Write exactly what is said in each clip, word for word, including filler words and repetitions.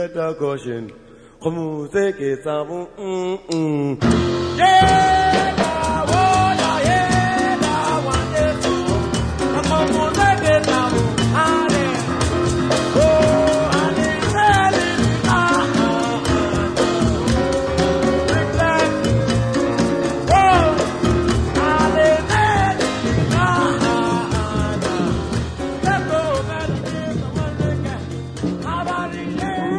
better caution. Como se que sabon, mm mm. Yeah, oh yeah, yeah, that one is so. Como se que sabon, ale, oh ale, ale, ah ah ah. Reflect, oh ale, ale, ah ah ah. Let's go, man. Someone get, how about it?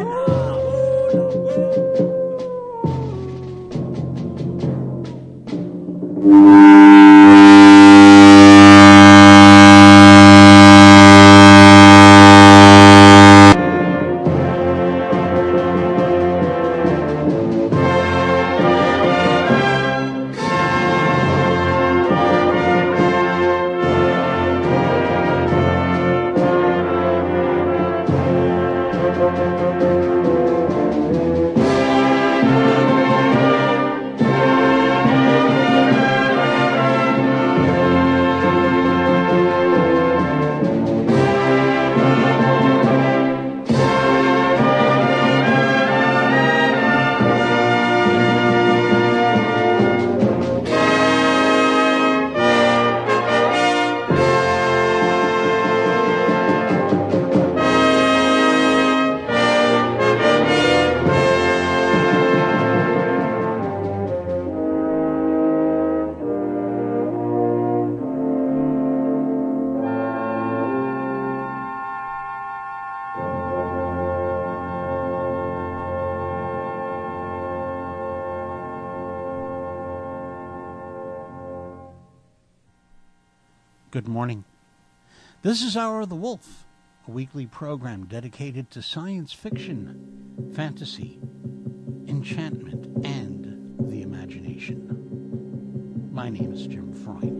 Good morning. This is Hour of the Wolf, a weekly program dedicated to science fiction, fantasy, enchantment, and the imagination. My name is Jim Freund.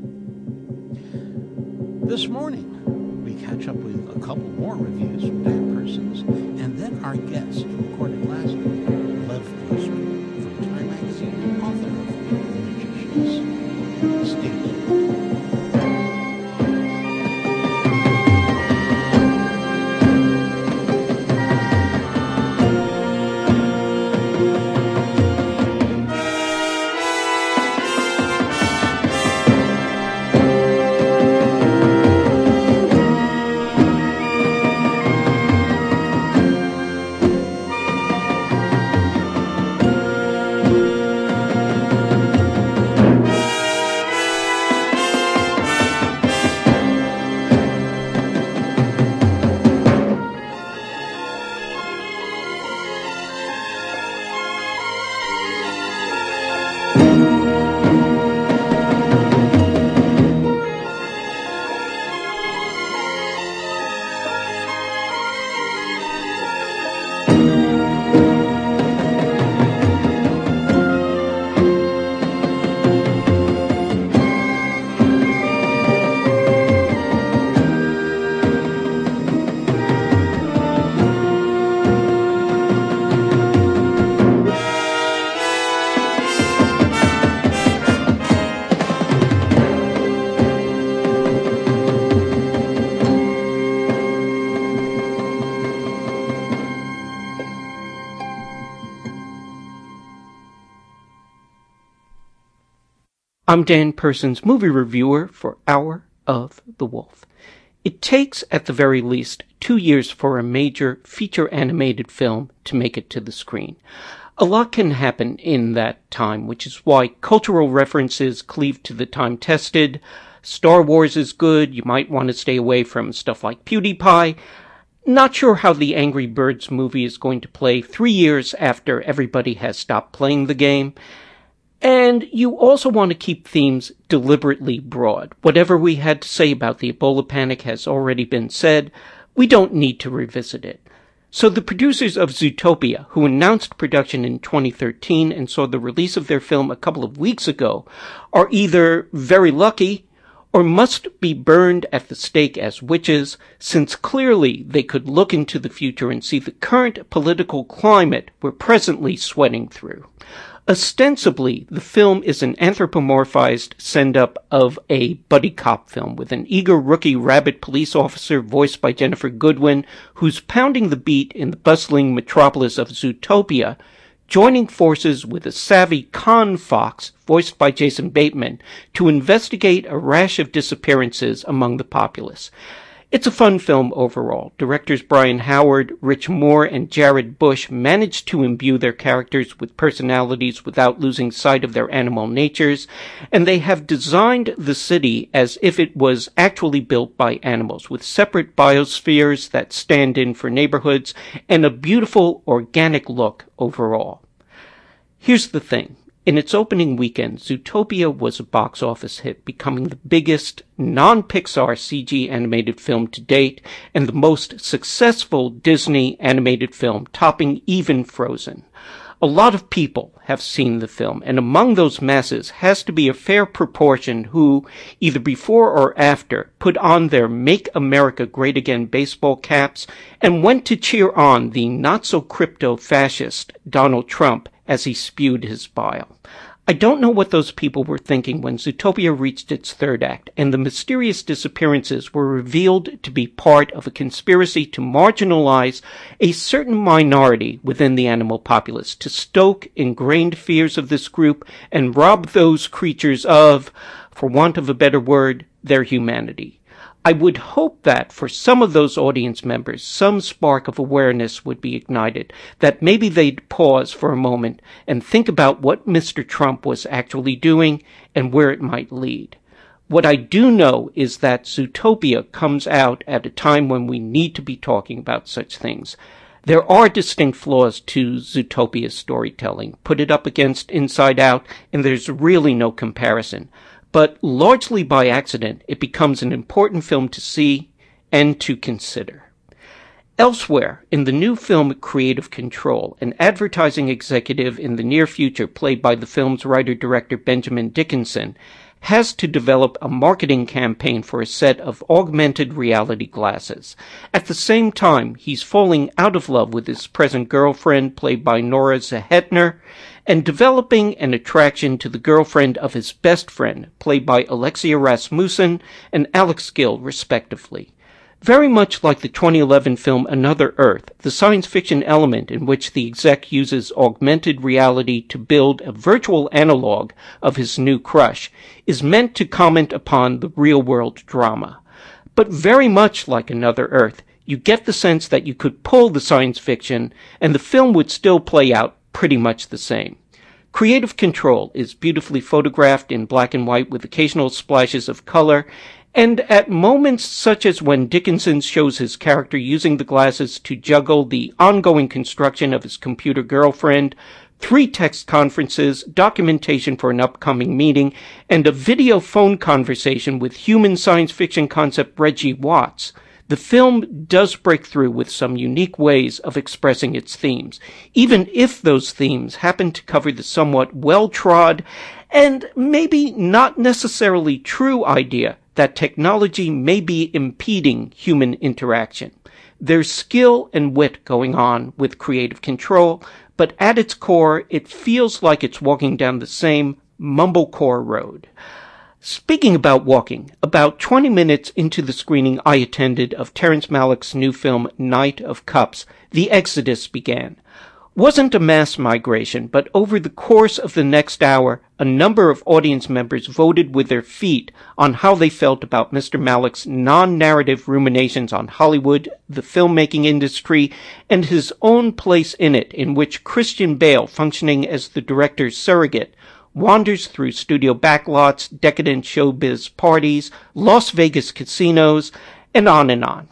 This morning, we catch up with a couple more reviews from Dan Persons, and then our guest, recorded last week, Lev Grossman, from Time Magazine, author of The Magicians. Stay tuned. I'm Dan Persons, movie reviewer for Hour of the Wolf. It takes, at the very least, two years for a major feature animated film to make it to the screen. A lot can happen in that time, which is why cultural references cleave to the time tested. Star Wars is good, you might want to stay away from stuff like PewDiePie. Not sure how the Angry Birds movie is going to play three years after everybody has stopped playing the game. And you also want to keep themes deliberately broad. Whatever we had to say about the Ebola panic has already been said. We don't need to revisit it. So the producers of Zootopia, who announced production in twenty thirteen and saw the release of their film a couple of weeks ago, are either very lucky or must be burned at the stake as witches, since clearly they could look into the future and see the current political climate we're presently sweating through. Ostensibly, the film is an anthropomorphized send-up of a buddy cop film with an eager rookie rabbit police officer voiced by Jennifer Goodwin, who's pounding the beat in the bustling metropolis of Zootopia, joining forces with a savvy con fox, voiced by Jason Bateman, to investigate a rash of disappearances among the populace. It's a fun film overall. Directors Brian Howard, Rich Moore, and Jared Bush managed to imbue their characters with personalities without losing sight of their animal natures, and they have designed the city as if it was actually built by animals, with separate biospheres that stand in for neighborhoods, and a beautiful, organic look overall. Here's the thing. In its opening weekend, Zootopia was a box office hit, becoming the biggest non-Pixar C G animated film to date and the most successful Disney animated film, topping even Frozen. A lot of people have seen the film, and among those masses has to be a fair proportion who, either before or after, put on their Make America Great Again baseball caps and went to cheer on the not-so-crypto-fascist Donald Trump as he spewed his bile. I don't know what those people were thinking when Zootopia reached its third act, and the mysterious disappearances were revealed to be part of a conspiracy to marginalize a certain minority within the animal populace, to stoke ingrained fears of this group and rob those creatures of, for want of a better word, their humanity. I would hope that for some of those audience members, some spark of awareness would be ignited, that maybe they'd pause for a moment and think about what Mister Trump was actually doing and where it might lead. What I do know is that Zootopia comes out at a time when we need to be talking about such things. There are distinct flaws to Zootopia's storytelling. Put it up against Inside Out, and there's really no comparison. But largely by accident, it becomes an important film to see and to consider. Elsewhere, in the new film Creative Control, an advertising executive in the near future, played by the film's writer-director Benjamin Dickinson, has to develop a marketing campaign for a set of augmented reality glasses. At the same time, he's falling out of love with his present girlfriend, played by Nora Zehetner, and developing an attraction to the girlfriend of his best friend, played by Alexia Rasmussen and Alex Gill, respectively. Very much like the twenty eleven film Another Earth, the science fiction element in which the exec uses augmented reality to build a virtual analog of his new crush is meant to comment upon the real-world drama. But very much like Another Earth, you get the sense that you could pull the science fiction and the film would still play out pretty much the same. Creative Control is beautifully photographed in black and white with occasional splashes of color, and at moments such as when Dickinson shows his character using the glasses to juggle the ongoing construction of his computer girlfriend, three text conferences, documentation for an upcoming meeting, and a video phone conversation with human science fiction concept Reggie Watts, the film does break through with some unique ways of expressing its themes, even if those themes happen to cover the somewhat well-trod and maybe not necessarily true idea that technology may be impeding human interaction. There's skill and wit going on with Creative Control, but at its core, it feels like it's walking down the same mumblecore road. Speaking about walking, about twenty minutes into the screening I attended of Terrence Malick's new film Knight of Cups, the exodus began. Wasn't a mass migration, but over the course of the next hour, a number of audience members voted with their feet on how they felt about Mister Malick's non-narrative ruminations on Hollywood, the filmmaking industry, and his own place in it, in which Christian Bale, functioning as the director's surrogate, wanders through studio backlots, decadent showbiz parties, Las Vegas casinos, and on and on.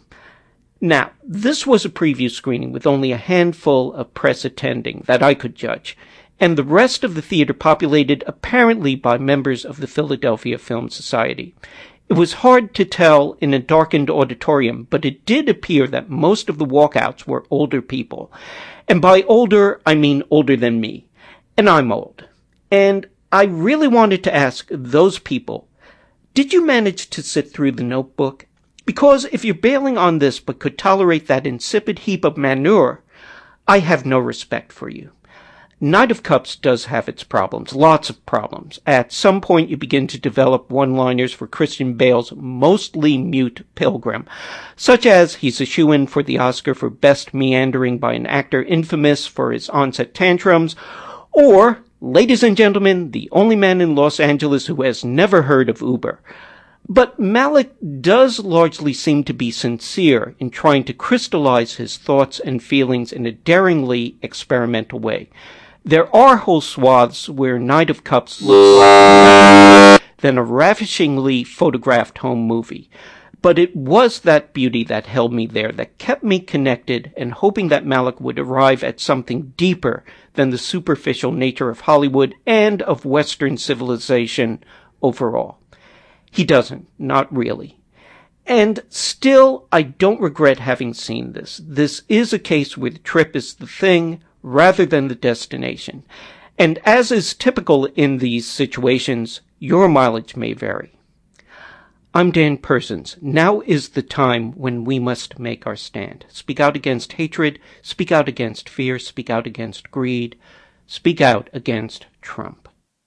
Now, this was a preview screening with only a handful of press attending that I could judge, and the rest of the theater populated apparently by members of the Philadelphia Film Society. It was hard to tell in a darkened auditorium, but it did appear that most of the walkouts were older people. And by older, I mean older than me. And I'm old. And I really wanted to ask those people, did you manage to sit through The Notebook? Because if you're bailing on this but could tolerate that insipid heap of manure, I have no respect for you. Knight of Cups does have its problems, lots of problems. At some point you begin to develop one-liners for Christian Bale's mostly mute Pilgrim, such as he's a shoo-in for the Oscar for Best Meandering by an actor infamous for his onset tantrums, or, ladies and gentlemen, the only man in Los Angeles who has never heard of Uber. But Malick does largely seem to be sincere in trying to crystallize his thoughts and feelings in a daringly experimental way. There are whole swaths where Knight of Cups looks like than a ravishingly photographed home movie. But it was that beauty that held me there, that kept me connected and hoping that Malick would arrive at something deeper than the superficial nature of Hollywood and of Western civilization overall. He doesn't, not really. And still, I don't regret having seen this. This is a case where the trip is the thing rather than the destination. And as is typical in these situations, your mileage may vary. I'm Dan Persons. Now is the time when we must make our stand. Speak out against hatred, speak out against fear, speak out against greed, speak out against Trump.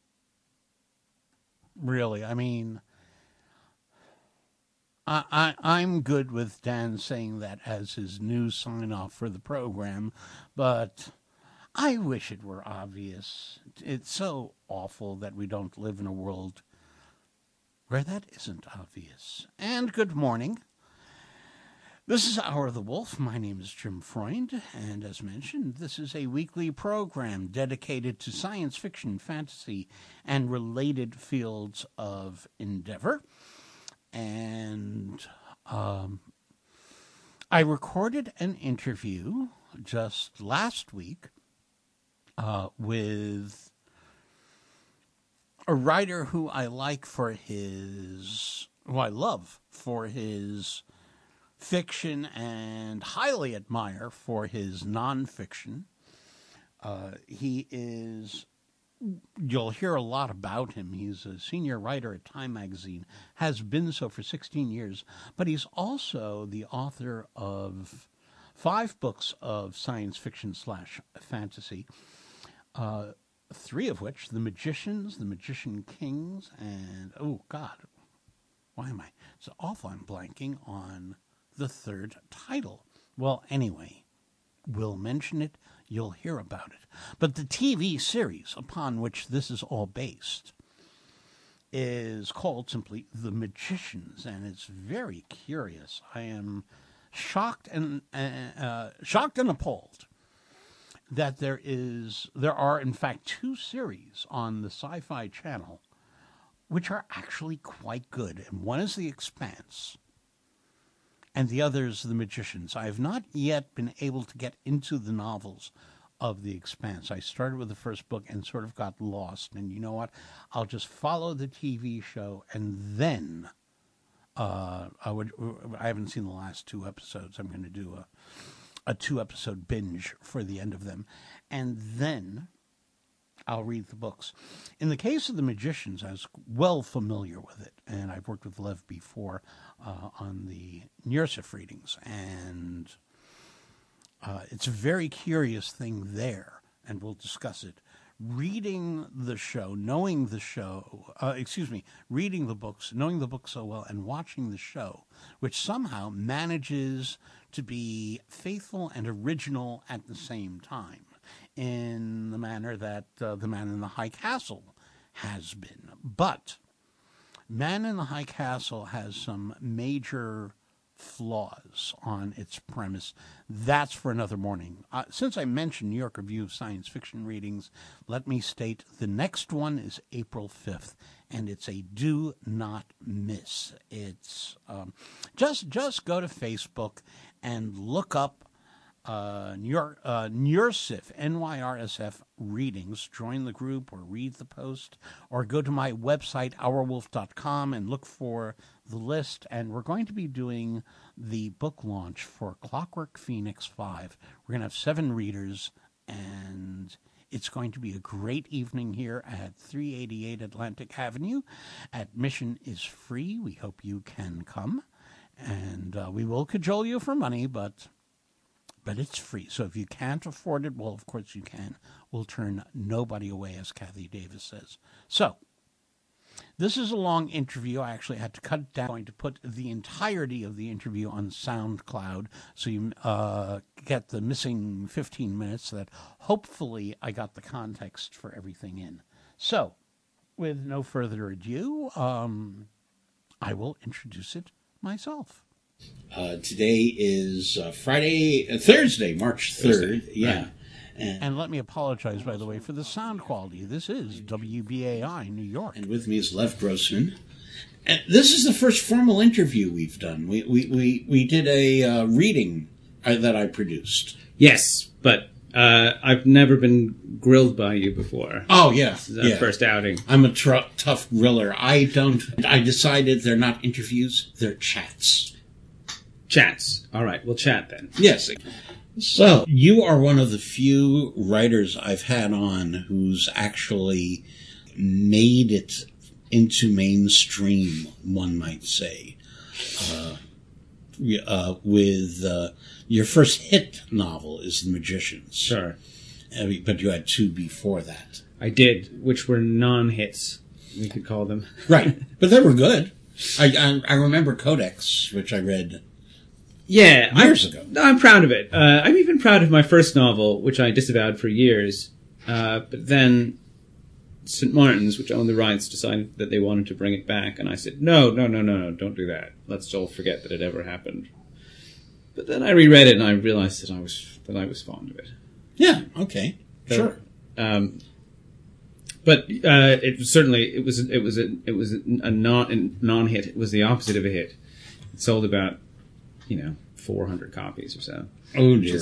Really, I mean, I, I, I'm good with Dan saying that as his new sign-off for the program, but I wish it were obvious. It's so awful that we don't live in a world where that isn't obvious. And good morning. This is Hour of the Wolf. My name is Jim Freund, and as mentioned, this is a weekly program dedicated to science fiction, fantasy, and related fields of endeavor. And um, I recorded an interview just last week uh, with a writer who I like for his, who I love for his fiction and highly admire for his nonfiction. Uh, he is, you'll hear a lot about him. He's a senior writer at Time Magazine, has been so for sixteen years, but he's also the author of five books of science fiction slash fantasy, uh, three of which, The Magicians, The Magician Kings, and, oh, God, why am I? It's awful I'm blanking on the third title. Well, anyway, we'll mention it. You'll hear about it. But the T V series upon which this is all based is called simply The Magicians, and it's very curious. I am shocked and uh, uh, shocked and appalled that there is there are in fact two series on the Sci-Fi Channel which are actually quite good, and one is The Expanse and the other is The Magicians. I have not yet been able to get into the novels of The Expanse. I started with the first book and sort of got lost, and you know what? I'll just follow the T V show, and then uh, I would. I haven't seen the last two episodes. I'm going to do a a two-episode binge for the end of them, and then I'll read the books. In the case of The Magicians, I was well familiar with it, and I've worked with Lev before uh, on the Nursif readings, and uh, it's a very curious thing there, and we'll discuss it. Reading the show, knowing the show, uh, excuse me, reading the books, knowing the books so well, and watching the show, which somehow manages to be faithful and original at the same time, in the manner that uh, The Man in the High Castle has been. But Man in the High Castle has some major flaws on its premise. That's for another morning. Uh, since I mentioned New York Review of Science Fiction readings, let me state the next one is April fifth, and it's a do not miss. It's um, just just go to Facebook and look up uh, New York uh, Nursif, N Y R S F readings. Join the group or read the post, or go to my website our wolf dot com and look for the list. And we're going to be doing the book launch for Clockwork Phoenix five. We're going to have seven readers, and it's going to be a great evening here at three eighty-eight Atlantic Avenue. Admission is free. We hope you can come, and uh, we will cajole you for money, but but it's free. So if you can't afford it, well, of course you can. We'll turn nobody away, as Kathy Davis says. So this is a long interview. I actually had to cut it down. I'm going to put the entirety of the interview on SoundCloud so you uh, get the missing fifteen minutes that hopefully I got the context for everything in. So with no further ado, um, I will introduce it myself. Uh, today is uh, Friday, uh, Thursday, March third. Thursday, yeah. Right. And, and let me apologize, by the way, for the sound quality. This is W B A I, New York. And with me is Lev Grossman. And this is the first formal interview we've done. We we, we, we did a uh, reading uh, that I produced. Yes, but uh, I've never been grilled by you before. Oh, yeah. This is our yeah. first outing. I'm a tr- tough griller. I don't... I decided they're not interviews, they're chats. Chats. All right, we'll chat then. Yes. So, you are one of the few writers I've had on who's actually made it into mainstream, one might say. Uh, uh, with uh, your first hit novel is The Magicians. Sure. I mean, but you had two before that. I did, which were non-hits, we could call them. Right, but they were good. I, I, I remember Codex, which I read... Yeah, years I'm, ago. I'm proud of it. Uh, I'm even proud of my first novel, which I disavowed for years. Uh, but then Saint Martin's, which owned the rights, decided that they wanted to bring it back, and I said, no, no, no, no, no, don't do that. Let's all forget that it ever happened. But then I reread it, and I realized that I was that I was fond of it. Yeah. Okay. So, sure. Um, but uh, it was certainly it was it was a it was a non non hit. It was the opposite of a hit. It sold about, you know, four hundred copies or so. Oh, dear.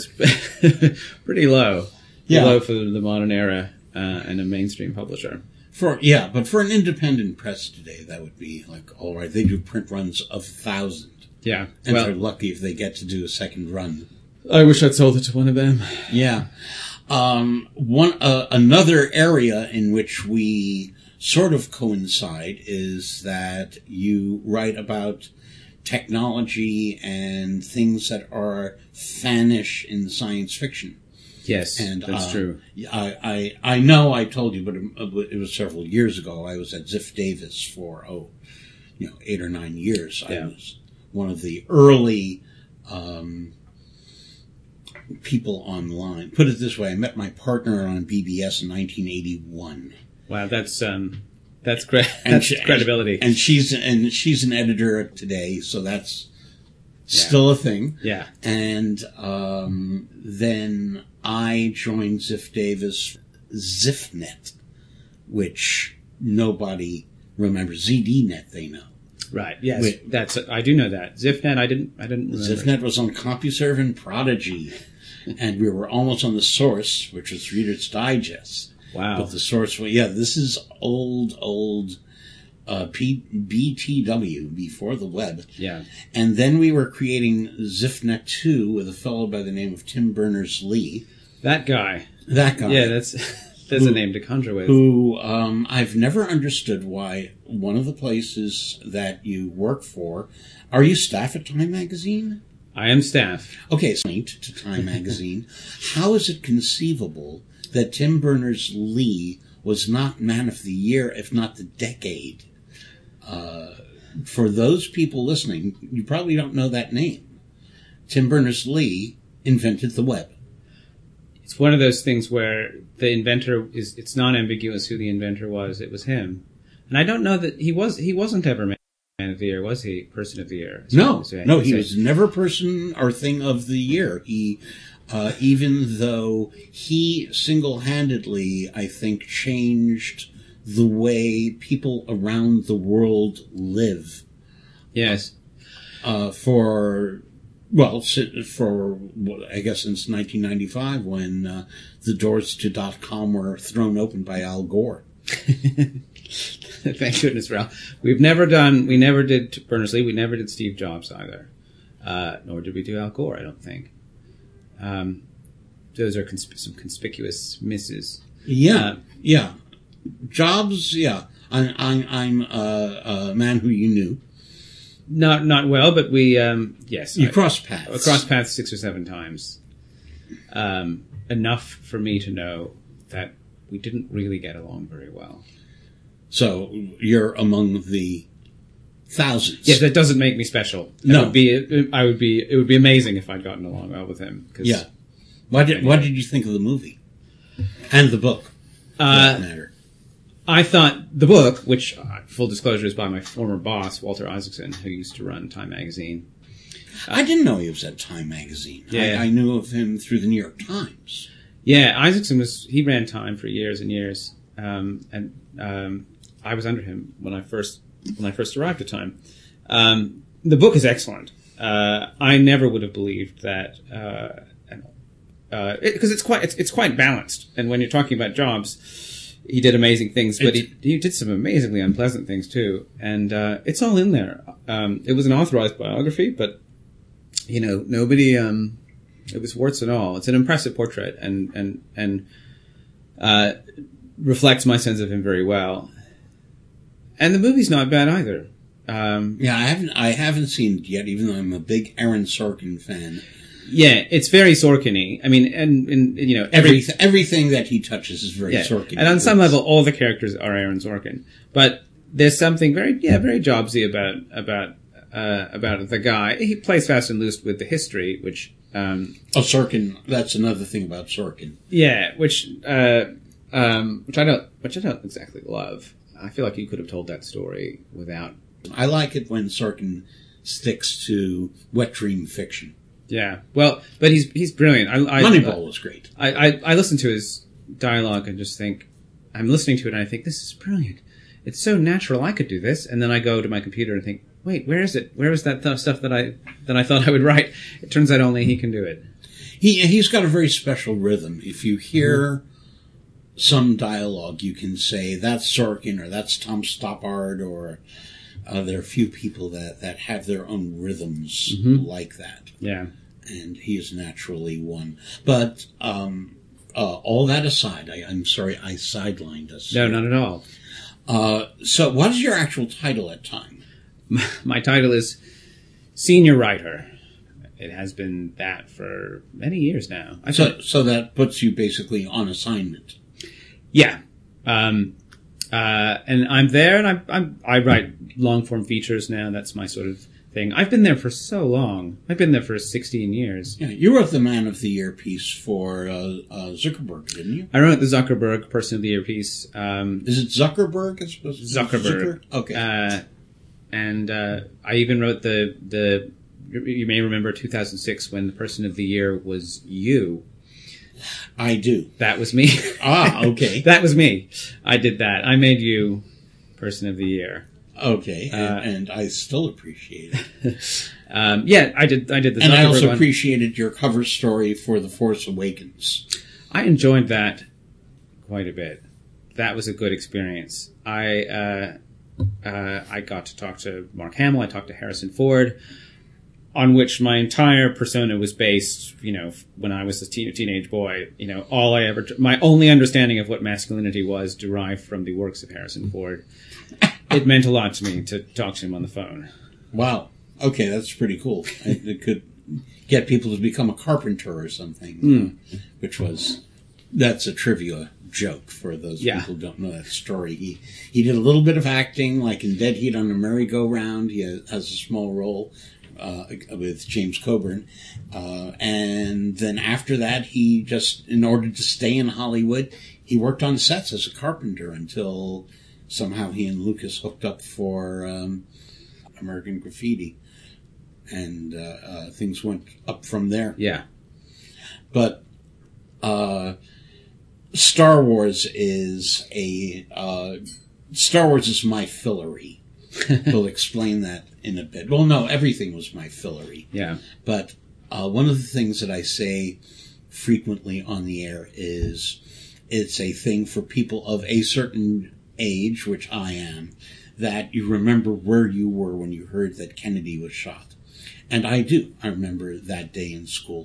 Pretty low. Yeah. Low for the modern era uh, and a mainstream publisher. For Yeah, but for an independent press today, that would be like, all right, they do print runs of a thousand. Yeah. And well, they're lucky if they get to do a second run. I wish I'd sold it to one of them. Yeah. Um, one uh, Another area in which we sort of coincide is that you write about technology and things that are fanish in science fiction. Yes, and, that's uh, true. I, I I know I told you, but it was several years ago. I was at Ziff Davis for, oh, you know, eight or nine years. Yeah. I was one of the early um, people online. Put it this way, I met my partner on B B S in nineteen eighty-one. Wow, that's... um. That's great. And That's she, credibility. And she's and she's an editor today, so that's yeah. still a thing. Yeah. And um, then I joined Ziff Davis, ZiffNet, which nobody remembers. Z D Net, they know. Right. Yes. Wait. That's. I do know that. ZiffNet. I didn't. I didn't. Remember. ZiffNet was on CompuServe and Prodigy, and we were almost on the Source, which was Reader's Digest. Wow. But the Source, well, yeah, this is old, old uh, P- B T W, before the web. Yeah. And then we were creating ZiffNet two with a fellow by the name of Tim Berners-Lee. That guy. That guy. Yeah, that's that's who, a name to conjure with. Who, um, I've never understood why one of the places that you work for, are you staff at Time Magazine? I am staff. Okay, so to Time Magazine. How is it conceivable that Tim Berners-Lee was not Man of the Year, if not the Decade? Uh, for those people listening, you probably don't know that name. Tim Berners-Lee invented the web. It's one of those things where the inventor is, it's non-ambiguous who the inventor was. It was him. And I don't know that he was, he wasn't ever Man of the Year, was he? Person of the Year. No, so, no, he was never Person or Thing of the Year. He, Uh, even though he single-handedly, I think, changed the way people around the world live. Yes. Uh, for, well, for, I guess, since nineteen ninety-five, when uh, the doors to .com were thrown open by Al Gore. Thank goodness, Ralph. We've never done, we never did Berners-Lee, we never did Steve Jobs either. Uh, nor did we do Al Gore, I don't think. Um, those are consp- some conspicuous misses. Yeah, uh, yeah. Jobs, yeah. I'm, I'm, I'm uh, a man who you knew. Not not well, but we, um, yes. You I, crossed paths. I crossed paths six or seven times. um, enough for me to know that we didn't really get along very well. So you're among the thousands. Yes, that doesn't make me special. It No. would be, I would be. It would be amazing if I'd gotten along well with him. 'Cause, Yeah. What did What did you think of the movie and the book? For Uh, that matter. I thought the book, which, uh, full disclosure, is by my former boss, Walter Isaacson, who used to run Time Magazine. I didn't know he was at Time Magazine. Yeah. I, I knew of him through the New York Times. Yeah, Isaacson was, he ran Time for years and years. Um, and, um, I was under him when I first, when I first arrived at Time. Um, the book is excellent. Uh, I never would have believed that, uh, uh, it, cause it's quite, it's, it's quite balanced. And when you're talking about Jobs, he did amazing things, but he, he did some amazingly unpleasant things too. And, uh, it's all in there. Um, it was an authorized biography, but, you know, nobody, um, it was warts and all. It's an impressive portrait and, and, and, uh, reflects my sense of him very well. And the movie's not bad either. Um, Yeah, I haven't I haven't seen it yet, even though I'm a big Aaron Sorkin fan. yeah, it's very Sorkin-y. I mean, and, and you know, every, Everything, everything that he touches is very yeah. Sorkin. And on some level, all the characters are Aaron Sorkin. But there's something very, yeah, very Jobsy about, about, uh, about the guy. He plays fast and loose with the history, which, um, Oh, Sorkin. That's another thing about Sorkin. yeah, which, uh, um, which I don't, which I don't exactly love. I feel like you could have told that story without. I like it when Sorkin sticks to wet dream fiction. Yeah, well, but he's he's brilliant. I, I, Moneyball was great. I, I I listen to his dialogue and just think, I'm listening to it and I think, this is brilliant. It's so natural. I could do this. And then I go to my computer and think, wait, where is it? Where is that th- stuff that I that I thought I would write? It turns out only he can do it. He he's got a very special rhythm. If you hear mm-hmm. some dialogue, you can say that's Sorkin or that's Tom Stoppard, or uh, there are a few people that, that have their own rhythms mm-hmm. like that. Yeah. And he is naturally one. But um, uh, all that aside, I, I'm sorry I sidelined us. No, not at all. Uh, so what is your actual title at Time? My title is Senior Writer. It has been that for many years now. I so, thought, so that puts you basically on assignment. Yeah. Um, uh, and I'm there, and I, I'm, I write long-form features now. That's my sort of thing. I've been there for so long. I've been there for sixteen years. Yeah, you wrote the Man of the Year piece for uh, uh, Zuckerberg, didn't you? I wrote the Zuckerberg Person of the Year piece. Um, Is it Zuckerberg? As opposed to Zuckerberg. Zucker? Okay. Uh, and uh, I even wrote the the. You may remember two thousand six when the Person of the Year was you. I do. That was me. Ah, okay. That was me. I did that. I made you Person of the Year. Okay, and, Uh, and I still appreciate it. um, yeah, I did. I did the. And I Zuckerberg also one. appreciated your cover story for The Force Awakens. I enjoyed that quite a bit. That was a good experience. I uh, uh, I got to talk to Mark Hamill. I talked to Harrison Ford, on which my entire persona was based. You know, when I was a teen, teenage boy, you know, all I ever, my only understanding of what masculinity was derived from the works of Harrison Ford. It meant a lot to me to talk to him on the phone. Wow. Okay, that's pretty cool. It, it could get people to become a carpenter or something, Mm. which was, that's a trivia joke for those Yeah. people who don't know that story. He he did a little bit of acting, like in Dead Heat on a Merry-Go-Round. He has, has a small role uh, with James Coburn. Uh, and then after that, he just, in order to stay in Hollywood, he worked on sets as a carpenter until somehow he and Lucas hooked up for um, American Graffiti. And uh, uh, things went up from there. Yeah. But uh, Star Wars is a uh, Star Wars is my fillery. We'll explain that in a bit. Well, no, everything was my fillery. Yeah. But uh, one of the things that I say frequently on the air is it's a thing for people of a certain age, which I am, that you remember where you were when you heard that Kennedy was shot. And I do. I remember that day in school.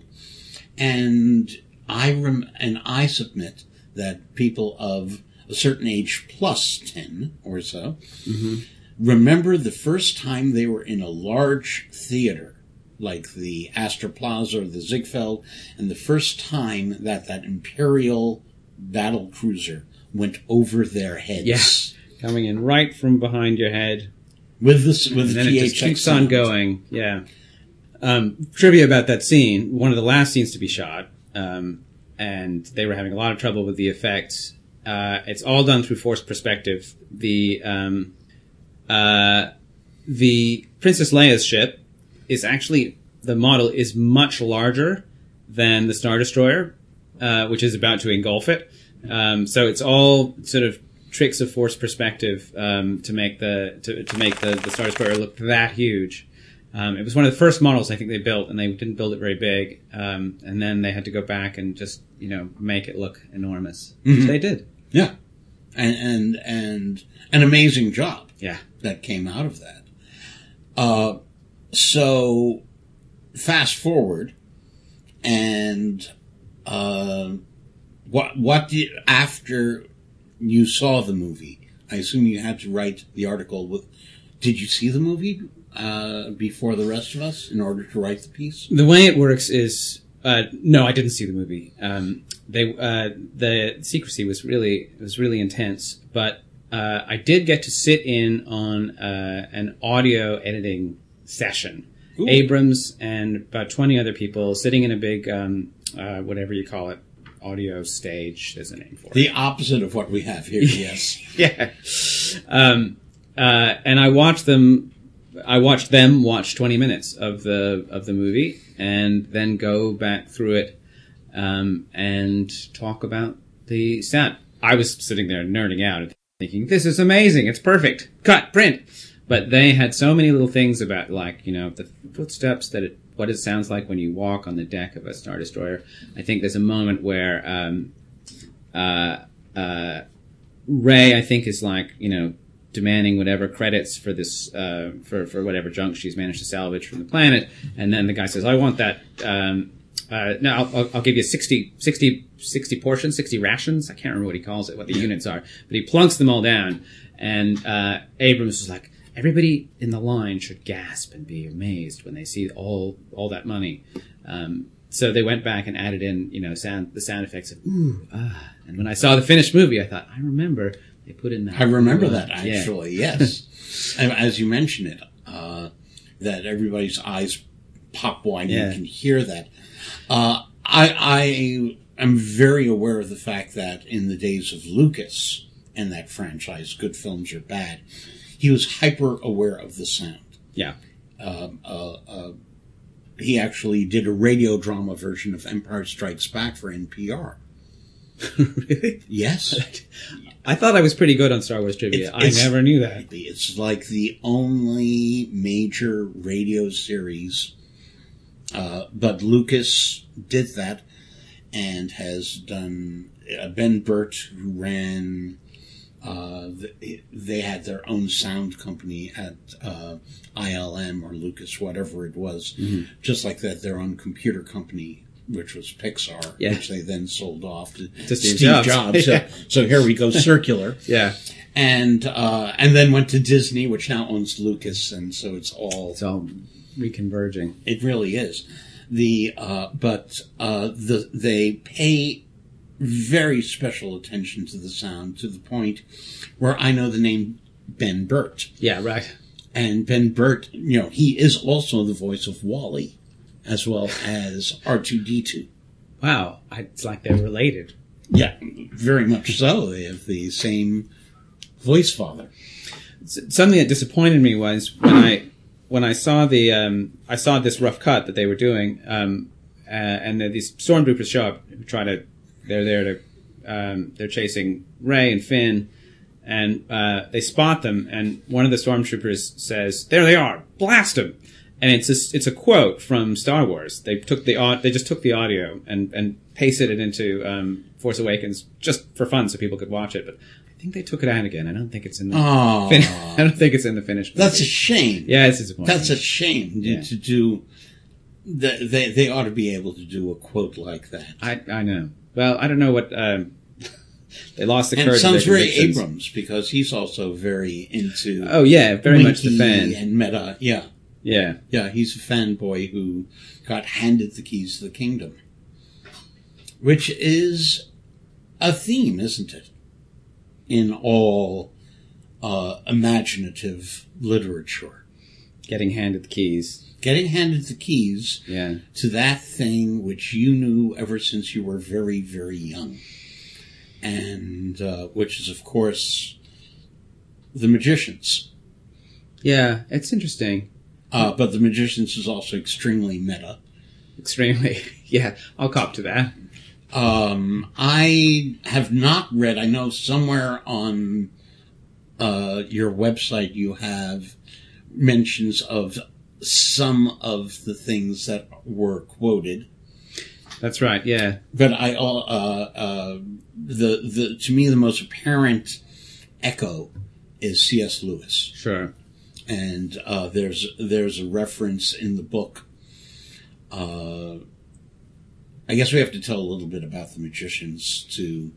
And I rem- and I submit that people of a certain age plus ten or so Mm-hmm. remember the first time they were in a large theater like the Astor Plaza or the Ziegfeld, and the first time that that Imperial battle cruiser went over their heads. Yes, coming in right from behind your head. With the, with And the then it T just H X keeps on sound. going. Yeah. Um, trivia about that scene, one of the last scenes to be shot, um, and they were having a lot of trouble with the effects. Uh, it's all done through forced perspective. The, um, uh, the Princess Leia's ship is actually, the model is much larger than the Star Destroyer, uh, which is about to engulf it. Um, so it's all sort of tricks of forced perspective, um, to make the, to, to make the, the Star Destroyer look that huge. Um, it was one of the first models I think they built, and they didn't build it very big. Um, and then they had to go back and just, you know, make it look enormous. Mhm. Which they did. Yeah. And, and, and an amazing job. Yeah. That came out of that. Uh, so fast forward and, uh, what, what did, after you saw the movie, I assume you had to write the article with, did you see the movie, uh, before the rest of us in order to write the piece? The way it works is, uh, no, I didn't see the movie. Um, they, uh, the secrecy was really, was really intense, but, uh, I did get to sit in on, uh, an audio editing session. Ooh. Abrams and about twenty other people sitting in a big, um, uh, whatever you call it, audio stage. There's a name for it. The opposite of what we have here, yes. Yeah. Um, uh, and I watched them, I watched them watch twenty minutes of the, of the movie and then go back through it, um, and talk about the sound. I was sitting there nerding out and thinking, this is amazing. It's perfect. Cut, print. But they had so many little things about, like, you know, the footsteps, that it, what it sounds like when you walk on the deck of a Star Destroyer. I think there's a moment where, um, uh, uh, Rey, I think, is like, you know, demanding whatever credits for this, uh, for, for whatever junk she's managed to salvage from the planet. And then the guy says, I want that, um, uh, no, I'll, I'll, I'll give you sixty, sixty, sixty portions, sixty rations. I can't remember what he calls it, what the units are, but he plunks them all down. And, uh, Abrams is like, everybody in the line should gasp and be amazed when they see all, all that money. Um, so they went back and added in, you know, sound, the sound effects of, ooh, ah. And when I saw the finished movie, I thought, I remember they put in that. I remember uh, that, actually, yeah. Yes. And as you mentioned it, uh, that everybody's eyes pop wide, Yeah. you can hear that. Uh, I, I am very aware of the fact that in the days of Lucas and that franchise, good films or bad, he was hyper aware of the sound. Yeah. Uh, uh, uh, he actually did a radio drama version of Empire Strikes Back for N P R. Really? Yes. I thought I was pretty good on Star Wars trivia. It's- it's- I never knew that. It's like the only major radio series, uh, but Lucas did that and has done, uh, Ben Burt, who ran, uh, the, they had their own sound company at, uh, I L M or Lucas, whatever it was, Mm-hmm. just like that, their own computer company, which was Pixar, Yeah. which they then sold off to, To Steve Steve Jobs. Jobs. Yeah. So, so here we go, circular. Yeah. And uh, and then went to Disney, which now owns Lucas, and so it's all It's all reconverging. it really is. The uh, but uh, the they pay very special attention to the sound to the point where I know the name Ben Burt, Yeah, right. and Ben Burt, you know, he is also the voice of Wall-E, as well as R two D two. Wow. I, it's like they're related. Yeah, very much so. They have the same voice father. S- Something that disappointed me was when I when I saw the um, I saw this rough cut that they were doing, um, uh, and then these stormtroopers show up who try to they're there to um, they're chasing Rey and Finn, and uh, they spot them, and one of the stormtroopers says, "There they are, blast them!" And it's a, it's a quote from Star Wars. They took the au- they just took the audio and and pasted it into um, Force Awakens just for fun, so people could watch it, but. I think they took it out again. I don't think it's in the. Oh, Fin- I don't think it's in the finished. that's a movie. shame. Yeah, it's disappointing. That's a shame Yeah. to do. The, they they ought to be able to do a quote like that. I I know. Well, I don't know what. Um, they lost the And it courage. of sounds their very convictions. Abrams because he's also very into. Oh yeah, very much the Winky fan. and meta. Yeah, Yeah. Yeah, he's a fanboy who got handed the keys to the kingdom. Which is a theme, isn't it? In all uh, imaginative literature. Getting handed the keys. Getting handed the keys Yeah. to that thing which you knew ever since you were very, very young. And uh, which is, of course, the Magicians. Yeah, it's interesting. Uh, but the Magicians is also extremely meta. Extremely. Yeah, I'll cop to that. Um, I have not read, I know somewhere on uh, your website you have mentions of some of the things that were quoted. That's right, yeah. But I, uh, uh, the, the, to me, the most apparent echo is C S. Lewis. Sure. And, uh, there's, there's a reference in the book. Uh, I guess we have to tell a little bit about the Magicians to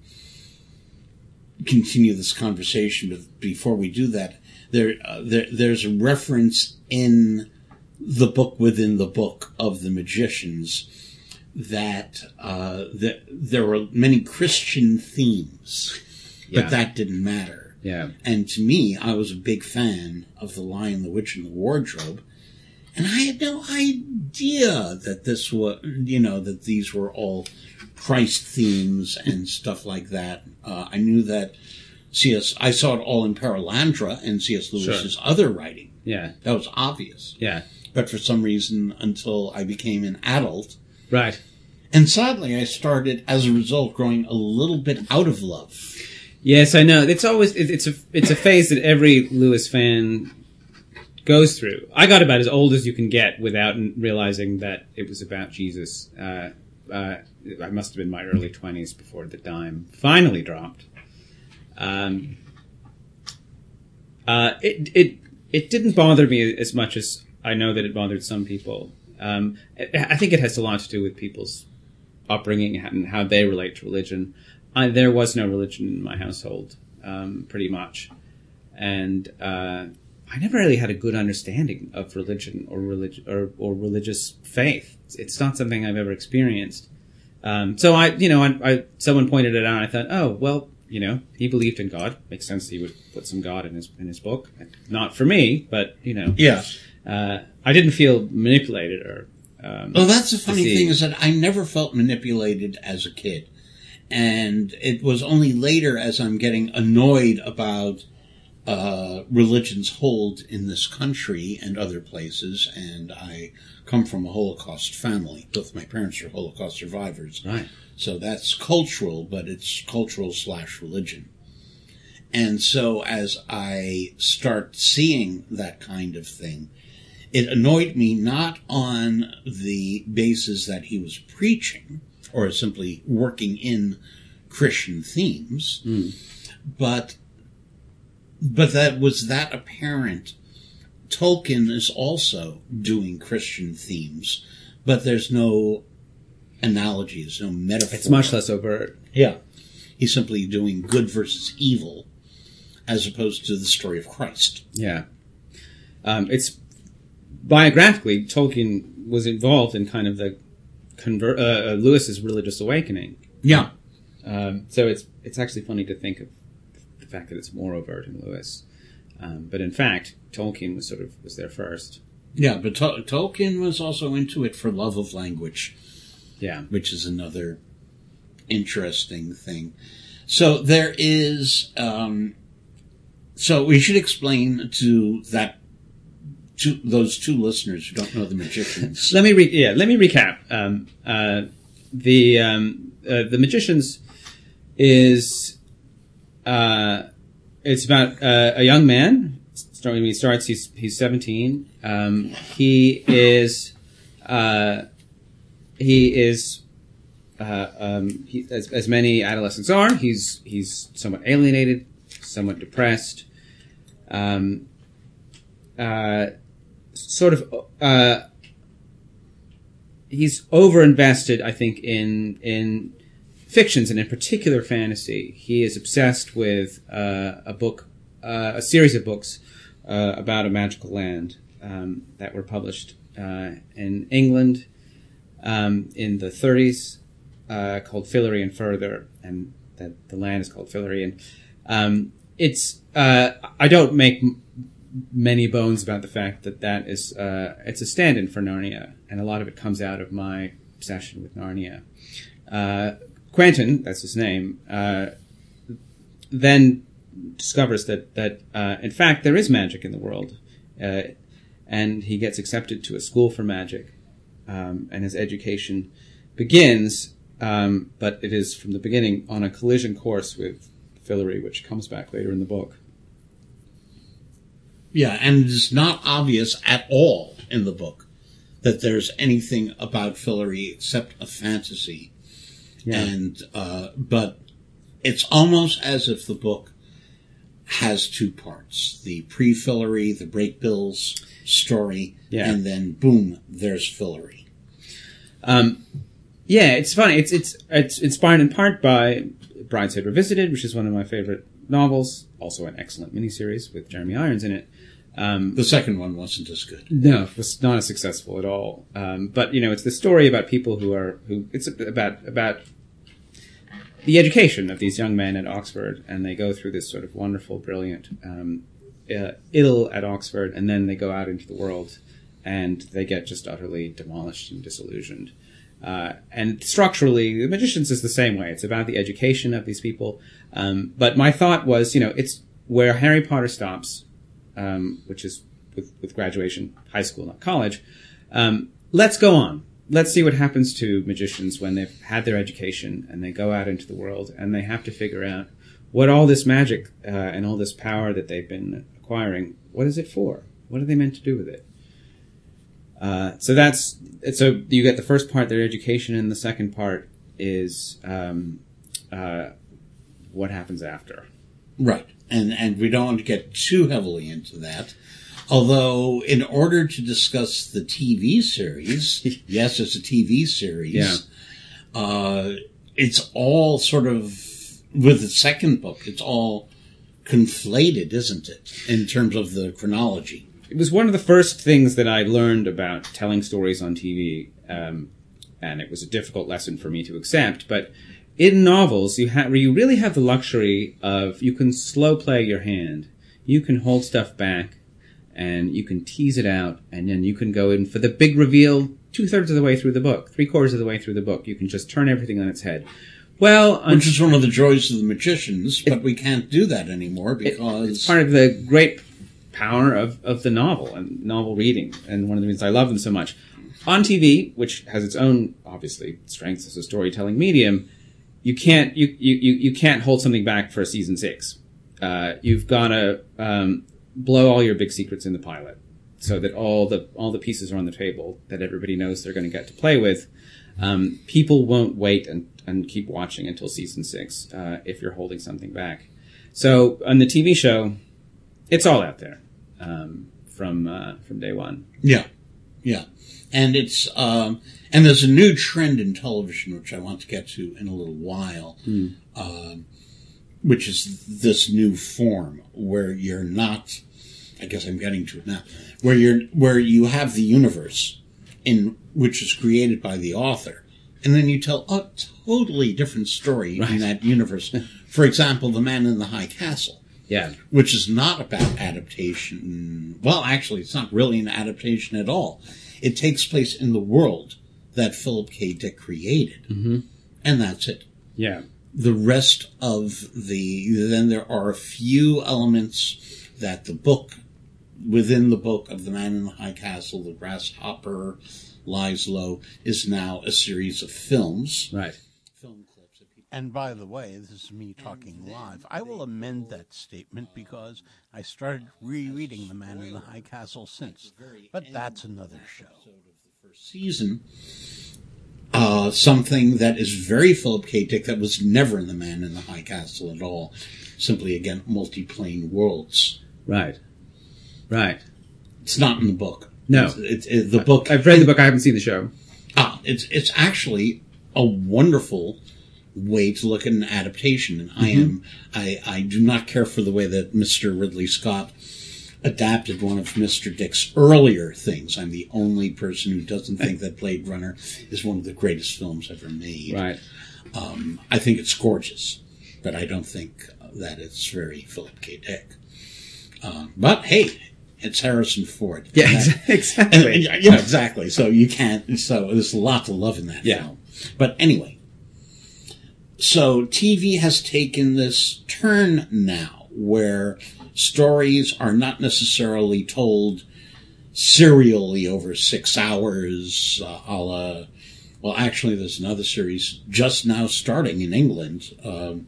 continue this conversation. But before we do that, there, uh, there, there's a reference in the book within the book of the Magicians that uh, that there were many Christian themes, but Yeah. that didn't matter. Yeah. And to me, I was a big fan of The Lion, the Witch, and the Wardrobe, and I had no idea that this was, you know, that these were all Christ themes and stuff like that. Uh, I knew that C S. I saw it all in Paralandra and C S. Lewis's Sure. other writing. Yeah. That was obvious. Yeah. But for some reason, until I became an adult, Right. and sadly, I started, as a result, growing a little bit out of love. Yes, I know. It's always it, it's a it's a phase that every Lewis fan goes through. I got about as old as you can get without n- realizing that it was about Jesus. Uh, uh, I must have been in my early twenties before the dime finally dropped. Um, uh, it it it didn't bother me as much as I know that it bothered some people. Um, I, I think it has a lot to do with people's upbringing and how they relate to religion. I, there was no religion in my household, um, pretty much, and uh, I never really had a good understanding of religion or religion or, or religious faith. It's, it's not something I've ever experienced. Um, so I, you know, I, I someone pointed it out, and I thought, oh well, you know, he believed in God. Makes sense. He would put some God in his in his book. Not for me, but you know, Yeah. uh, I didn't feel manipulated or. Um, Well, that's the funny deceived. thing is that I never felt manipulated as a kid. And it was only later, as I'm getting annoyed about uh, religion's hold in this country and other places, and I come from a Holocaust family. Both my parents are Holocaust survivors. Right. So that's cultural, but it's cultural slash religion. And so as I start seeing that kind of thing, it annoyed me not on the basis that he was preaching or simply working in Christian themes, Mm. but but that was that apparent. Tolkien is also doing Christian themes, but there's no analogy, there's no metaphor. It's much less overt. Yeah. He's simply doing good versus evil as opposed to the story of Christ. Yeah. Um, it's biographically, Tolkien was involved in kind of the convert, uh, uh, Lewis's religious awakening. Yeah. Um, so it's it's actually funny to think of the fact that it's more overt in Lewis. Um, but in fact, Tolkien was sort of was there first. Yeah, but Tol- Tolkien was also into it for love of language, Yeah. which is another interesting thing. So there is, um, so we should explain to that, to those two listeners who don't know the Magicians. Let me re- yeah. Let me recap. Um, uh, the um, uh, the Magicians is uh, it's about uh, a young man. Starting when he starts, he's he's seventeen. Um, he is uh, he is uh, um, he, as as many adolescents are. He's he's somewhat alienated, somewhat depressed. Um, uh, sort of, uh, he's overinvested, I think, in in fictions and in particular fantasy. He is obsessed with uh, a book, uh, a series of books uh, about a magical land, um, that were published uh, in England um, in the thirties uh, called Fillory and Further, and that the land is called Fillory. And um, it's uh, I don't make m- many bones about the fact that that is uh, it's a stand-in for Narnia, and a lot of it comes out of my obsession with Narnia. Uh, Quentin, that's his name, uh, then discovers that that uh, in fact there is magic in the world, uh, and he gets accepted to a school for magic, um, and his education begins, um, but it is from the beginning on a collision course with Fillory, which comes back later in the book. Yeah, and it is not obvious at all in the book that there's anything about Fillory except a fantasy. Yeah. And uh, but it's almost as if the book has two parts: the pre-Fillory, the Breakbills story, Yeah. and then boom, there's Fillory. Um, yeah, it's funny. It's it's it's inspired in part by Brideshead Revisited, which is one of my favorite novels. Also, an excellent miniseries with Jeremy Irons in it. Um, The second one wasn't as good. No, it was not as successful at all. Um, but you know, it's the story about people who are who. It's about about the education of these young men at Oxford, and they go through this sort of wonderful, brilliant um, uh, idyll at Oxford, and then they go out into the world, and they get just utterly demolished and disillusioned. Uh, and structurally, The Magicians is the same way. It's about the education of these people. Um, but my thought was, you know, it's where Harry Potter stops. Um, which is with, with graduation, high school, not college. Um, let's go on. Let's see what happens to magicians when they've had their education and they go out into the world and they have to figure out what all this magic uh, and all this power that they've been acquiring, what is it for? What are they meant to do with it? Uh, so that's so you get the first part, their education, and the second part is um, uh, what happens after. Right. And and we don't want to get too heavily into that. Although, in order to discuss the T V series, yes, it's a T V series, Yeah. uh, it's all sort of, with the second book, it's all conflated, isn't it, in terms of the chronology? It was one of the first things that I learned about telling stories on T V, um, and it was a difficult lesson for me to accept, but in novels, you ha- you really have the luxury of, you can slow play your hand, you can hold stuff back, and you can tease it out, and then you can go in for the big reveal two-thirds of the way through the book, three-quarters of the way through the book. You can just turn everything on its head. Well, Which is one of the joys of the Magicians, but we can't do that anymore it- because... it's part of the great power of, of the novel and novel reading, and one of the reasons I love them so much. On T V, which has its own, obviously, strengths as a storytelling medium, You can't you, you, you can't hold something back for season six. Uh, you've got to um, blow all your big secrets in the pilot, so that all the all the pieces are on the table that everybody knows they're going to get to play with. Um, people won't wait and, and keep watching until season six uh, if you're holding something back. So on the T V show, it's all out there um, from uh, from day one. Yeah, yeah. And it's um, and there's a new trend in television, which I want to get to in a little while, Mm. um, which is this new form where you're not. I guess I'm getting to it now. Where you're where you have the universe in which is created by the author, and then you tell a totally different story Right. in that universe. For example, The Man in the High Castle, Yeah, which is not about adaptation. Well, actually, it's not really an adaptation at all. It takes place in the world that Philip K. Dick created. mm-hmm. And that's it. yeah. The rest of the... Then there are a few elements that the book, within the book of The Man in the High Castle, The Grasshopper Lies Low, is now a series of films. Right. Film clips of people. And by the way, this is me talking live. I will amend that statement because I started rereading The Man in the High Castle since. But that's another show. First season, uh, something that is very Philip K. Dick that was never in The Man in the High Castle at all. Simply, again, multi-plane worlds. Right. Right. It's not in the book. No. It's, it's, it, the book... I've read the book. I haven't seen the show. Ah, it's, it's actually a wonderful way to look at an adaptation. And I am... I, I do not care for the way that Mister Ridley Scott adapted one of Mister Dick's earlier things. I'm the only person who doesn't think that Blade Runner is one of the greatest films ever made. Right. Um, I think it's gorgeous, but I don't think that it's very Philip K. Dick. Um, but hey, it's Harrison Ford. Yeah, That- exactly. and, yeah, exactly. So you can't. So there's a lot to love in that Yeah. film. But anyway, so T V has taken this turn now where stories are not necessarily told serially over six hours, uh, a la. Well, actually, there's another series just now starting in England, um,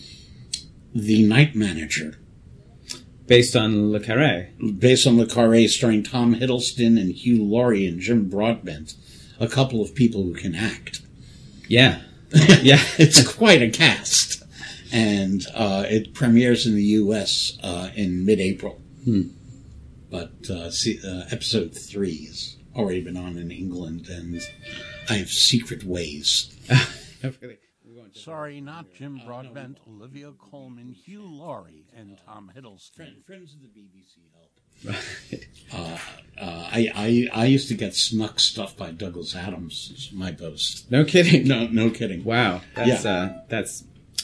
The Night Manager, Based on Le Carré. based on Le Carré, starring Tom Hiddleston and Hugh Laurie and Jim Broadbent, a couple of people who can act. Yeah. Yeah. It's quite a cast. And uh, it premieres in the U S uh, in mid-April. Hmm. But uh, see, uh, episode three has already been on in England, and I have secret ways. Sorry, not Jim Broadbent, Olivia Colman, Hugh Laurie, and Tom Hiddleston. Friends of the B B C help. uh, uh, I, I I used to get snuck stuff by Douglas Adams. It's my boast. No kidding. No, no kidding. Wow. That's Yeah. uh that's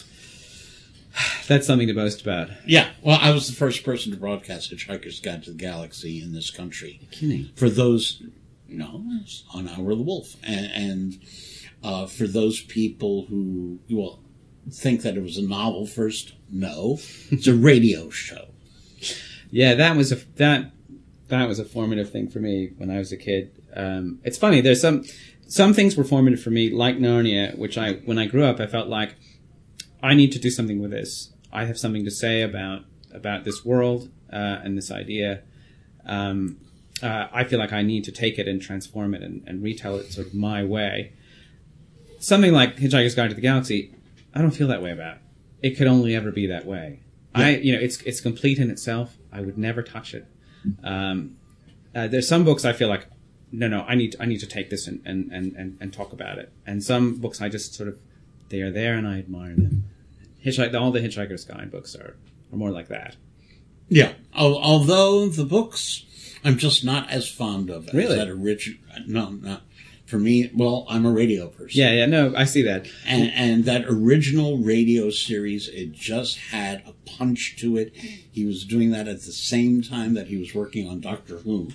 that's something to boast about. Yeah, well, I was the first person to broadcast Hitchhiker's Guide to the Galaxy in this country. Kidding. For those, no, it's on Hour of the Wolf. And, and uh, for those people who, well, think that it was a novel first, no. It's a radio show. Yeah, that was a that that was a formative thing for me when I was a kid. Um, it's funny. There's some some things were formative for me, like Narnia, which I when I grew up, I felt like I need to do something with this. I have something to say about about this world uh, and this idea. Um, uh, I feel like I need to take it and transform it and, and retell it sort of my way. Something like Hitchhiker's Guide to the Galaxy, I don't feel that way about. It could only ever be that way. Yeah. I, you know, it's it's complete in itself. I would never touch it. Um, uh, there's some books I feel like, no, no, I need I need to take this and, and, and, and, and talk about it. And some books I just sort of, they are there and I admire them. Hitchhike, all the Hitchhiker's Guide books are, are more like that. Yeah, Al- although the books I'm just not as fond of Really? as that original. No, not for me. Well, I'm a radio person. Yeah, yeah, no, I see that. And, and that original radio series, it just had a punch to it. He was doing that at the same time that he was working on Doctor Who,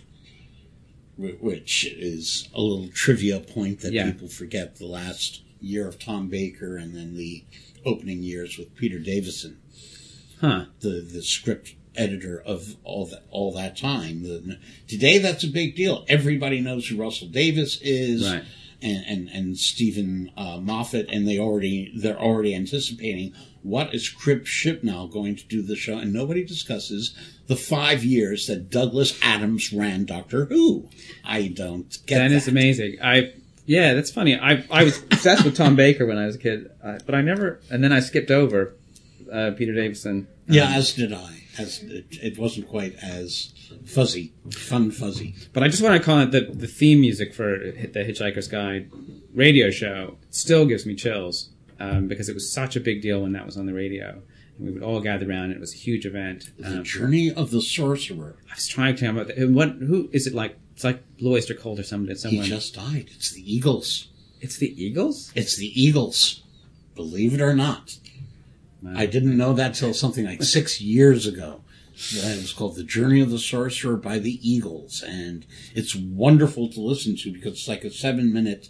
wh- which is a little trivia point that Yeah. people forget. The last year of Tom Baker and then the opening years with Peter Davison, Huh. the, the script editor of all that all that time. The, today, that's a big deal. Everybody knows who Russell Davis is, Right. and and and Stephen uh, Moffat, and they already they're already anticipating what is Crib Chibnall going to do the show, and nobody discusses the five years that Douglas Adams ran Doctor Who. I don't get that. That is amazing. I yeah, that's funny. I I was obsessed with Tom Baker when I was a kid, uh, but I never. And then I skipped over uh, Peter Davison. Yeah, Um, as did I. As it, it wasn't quite as fuzzy, fun fuzzy. But I just want to call it the the theme music for the Hitchhiker's Guide radio show. It still gives me chills um, because it was such a big deal when that was on the radio, and we would all gather around. And it was a huge event. The Um, Journey of the Sorcerer. I was trying to tell about that. What? Who is it? Like it's like Blue Oyster Cult or somebody. He Someone. just died. It's the Eagles. It's the Eagles. It's the Eagles. Believe it or not. Wow. I didn't know that till something like six years ago. That it was called The Journey of the Sorcerer by the Eagles. And it's wonderful to listen to because it's like a seven minute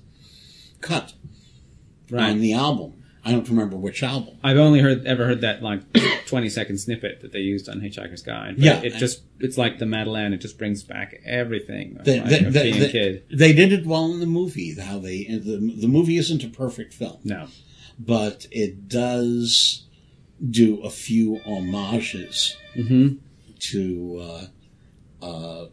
cut Right. on the album. I don't remember which album. I've only heard ever heard that like twenty second snippet that they used on Hitchhiker's Guide. But Yeah. it just it's like the Madeleine. It just brings back everything of, They, my- they, of they, being they- a kid. they did it well in the movie. How they the, the movie isn't a perfect film. No, But it does do a few homages mm-hmm. to uh, uh,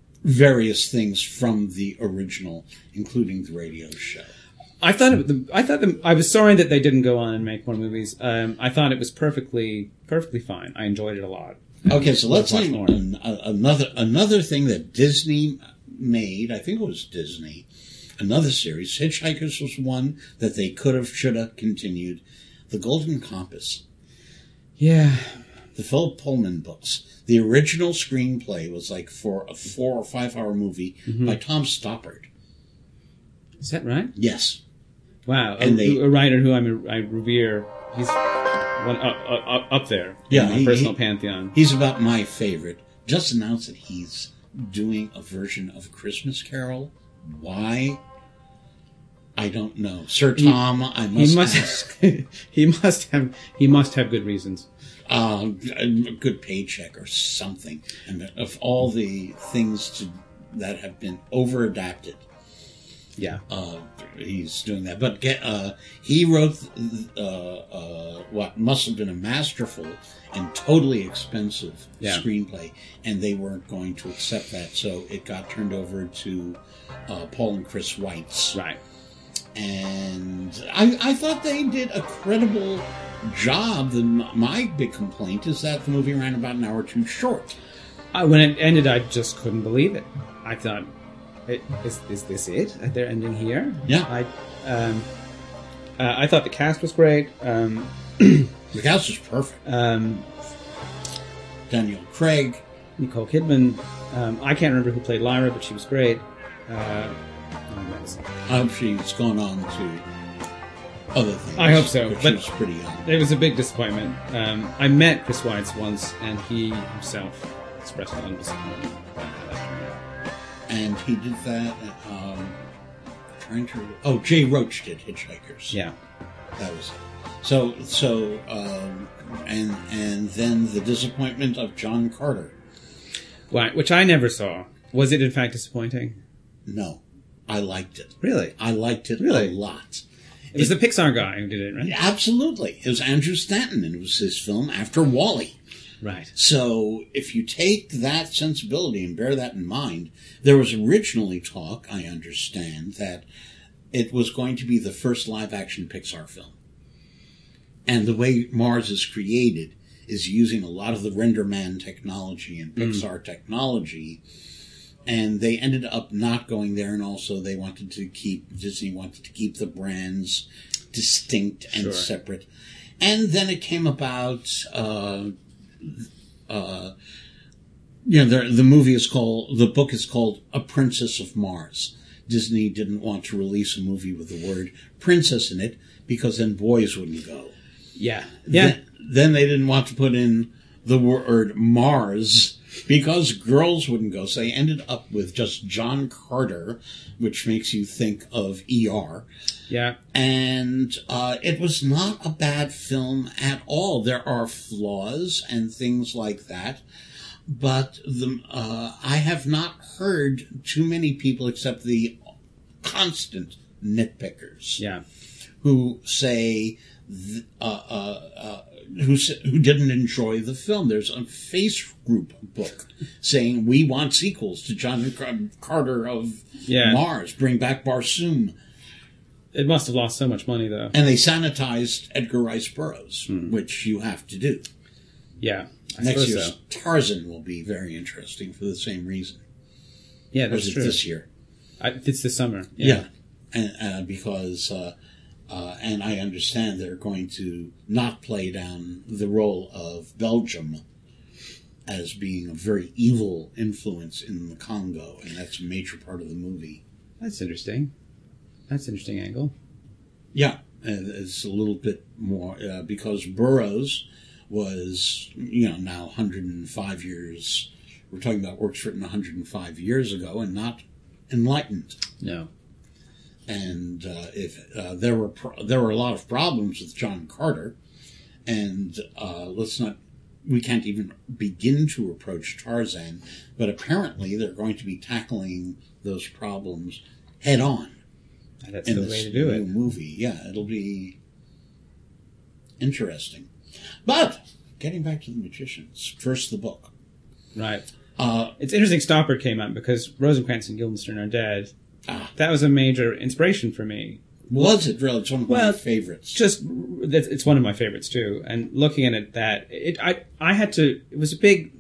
various things from the original, including the radio show. I thought it, the, I thought the, I was sorry that they didn't go on and make more movies. Um, I thought it was perfectly perfectly fine. I enjoyed it a lot. Okay, so let's watch name more. an, a- another another thing that Disney made. I think it was Disney. Another series. Hitchhikers was one that they could have, should have continued. The Golden Compass. Yeah, the Philip Pullman books. The original screenplay was like for a four or five hour movie Mm-hmm. by Tom Stoppard. Is that right? Yes. Wow, a, And they- a writer who I'm a, I revere. He's one up, up, up there. Yeah, in my he- personal he- pantheon. He's about my favorite. Just announced that he's doing a version of A Christmas Carol. Why? I don't know. Sir Tom, I must, He must. ask. he must have. He must have good reasons. Uh, a good paycheck or something. And of all the things to, that have been over adapted, Yeah. uh, he's doing that. But get, uh, he wrote uh, uh, what must have been a masterful and totally expensive Yeah. screenplay, and they weren't going to accept that, so it got turned over to uh, Paul and Chris Weitz. Right. And I, I thought they did a credible job. The, my big complaint is that the movie ran about an hour too short. Uh, when it ended, I just couldn't believe it. I thought, "It- is, is this it? They're ending here? Yeah. I, um, uh, I thought the cast was great. Um, The cast was perfect. um, Daniel Craig. Nicole Kidman. Um, I can't remember who played Lyra, but she was great. Uh, oh, that's- I hope she's gone on to other things. I hope so, But, but- she was pretty young. it was a big disappointment. Um, I met Chris Weitz once, and he himself expressed a lot of disappointment about how that turned out. And he did that. Um, trying to. Oh, Jay Roach did Hitchhikers. Yeah. That was it. So, so, um, and and then the disappointment of John Carter. Right, which I never saw. Was it in fact disappointing? No, I liked it. Really? I liked it Really? a lot. It was the Pixar guy who did it, right? Absolutely. It was Andrew Stanton, and it was his film after Wall-E. Right. So if you take that sensibility and bear that in mind, there was originally talk, I understand, that it was going to be the first live-action Pixar film. And the way Mars is created is using a lot of the RenderMan technology and Pixar technology. And they ended up not going there, and also they wanted to keep, Disney wanted to keep the brands distinct and Sure. separate. And then it came about, uh, uh, you know, the, the movie is called, the book is called A Princess of Mars. Disney didn't want to release a movie with the word princess in it because then boys wouldn't go. Yeah. Yeah. Then, then they didn't want to put in the word Mars because girls wouldn't go. So they ended up with just John Carter, which makes you think of E R. Yeah. And uh, it was not a bad film at all. There are flaws and things like that. But the, uh, I have not heard too many people except the constant nitpickers Yeah. who say th- uh, uh, uh, who s- who didn't enjoy the film. There's a Face Group book saying we want sequels to John Car- Carter of Yeah. Mars. Bring back Barsoom. It must have lost so much money, though. And they sanitized Edgar Rice Burroughs, which you have to do. Yeah. I Next suppose year's so. Tarzan will be very interesting for the same reason. Yeah, Or that's is it true. this year? I, it's this summer. Yeah, and uh, because uh, uh, and I understand they're going to not play down the role of Belgium as being a very evil influence in the Congo, and that's a major part of the movie. That's interesting. That's an interesting angle. Yeah, and it's a little bit more uh, because Burroughs was, you know, now one hundred five years. We're talking about works written one hundred five years ago, and not enlightened. No. And uh, if uh, there were pro- there were a lot of problems with John Carter, and uh, let's not we can't even begin to approach Tarzan, but apparently they're going to be tackling those problems head on That's in the this way to do new it. movie. Yeah, it'll be interesting. But getting back to the Magicians, first the book. Right. Uh, It's interesting Stoppard came out because Rosencrantz and Guildenstern are dead. ah, That was a major inspiration for me. was it really? It's one of Well, my favorites. Just that it's one of my favorites too. And looking at it, that it, I, I had to. It was a big.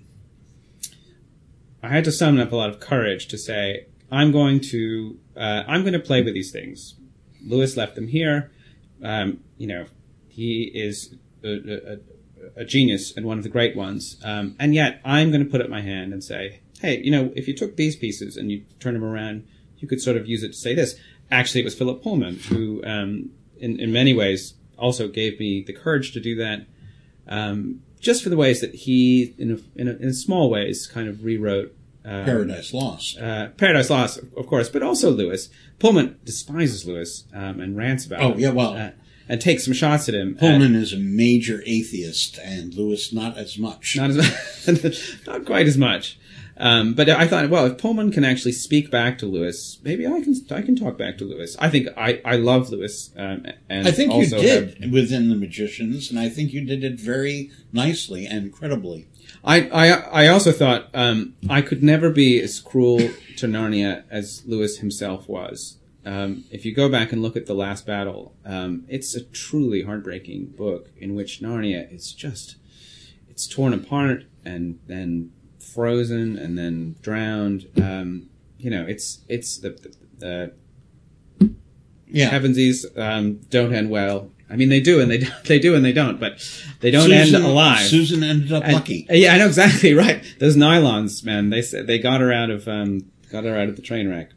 I had to summon up a lot of courage to say, I'm going to, uh, I'm going to play with these things. Lewis left them here. Um, you know, he is a, a, a genius and one of the great ones. Um, and yet I'm going to put up my hand and say, hey, you know, if you took these pieces and you turn them around, you could sort of use it to say this. Actually, it was Philip Pullman who, um, in, in many ways, also gave me the courage to do that. Um, just for the ways that he, in a, in, a, in small ways, kind of rewrote um, Paradise Lost. Uh, Paradise Lost, of course, but also Lewis. Pullman despises Lewis um, and rants about Oh, him. yeah, well... Uh, and takes some shots at him. Pullman uh, is a major atheist, and Lewis not as much. Not as not quite as much. Um, but I thought, well, if Pullman can actually speak back to Lewis, maybe I can I can talk back to Lewis. I think I, I love Lewis. Um, and I think you also did have, within The Magicians, and I think you did it very nicely and credibly. I, I, I also thought um, I could never be as cruel to Narnia as Lewis himself was. Um, if you go back and look at The Last Battle, um, it's a truly heartbreaking book in which Narnia is just, it's torn apart and then frozen and then drowned. Um, you know, it's, it's the, the, the Yeah. Heavensies, um, don't end well. I mean, they do and they, they do and they don't, but they don't Susan, end alive. Susan ended up And- lucky. Yeah, I know exactly right. Those nylons, man, they said they got her out of, um, got her out of the train wreck.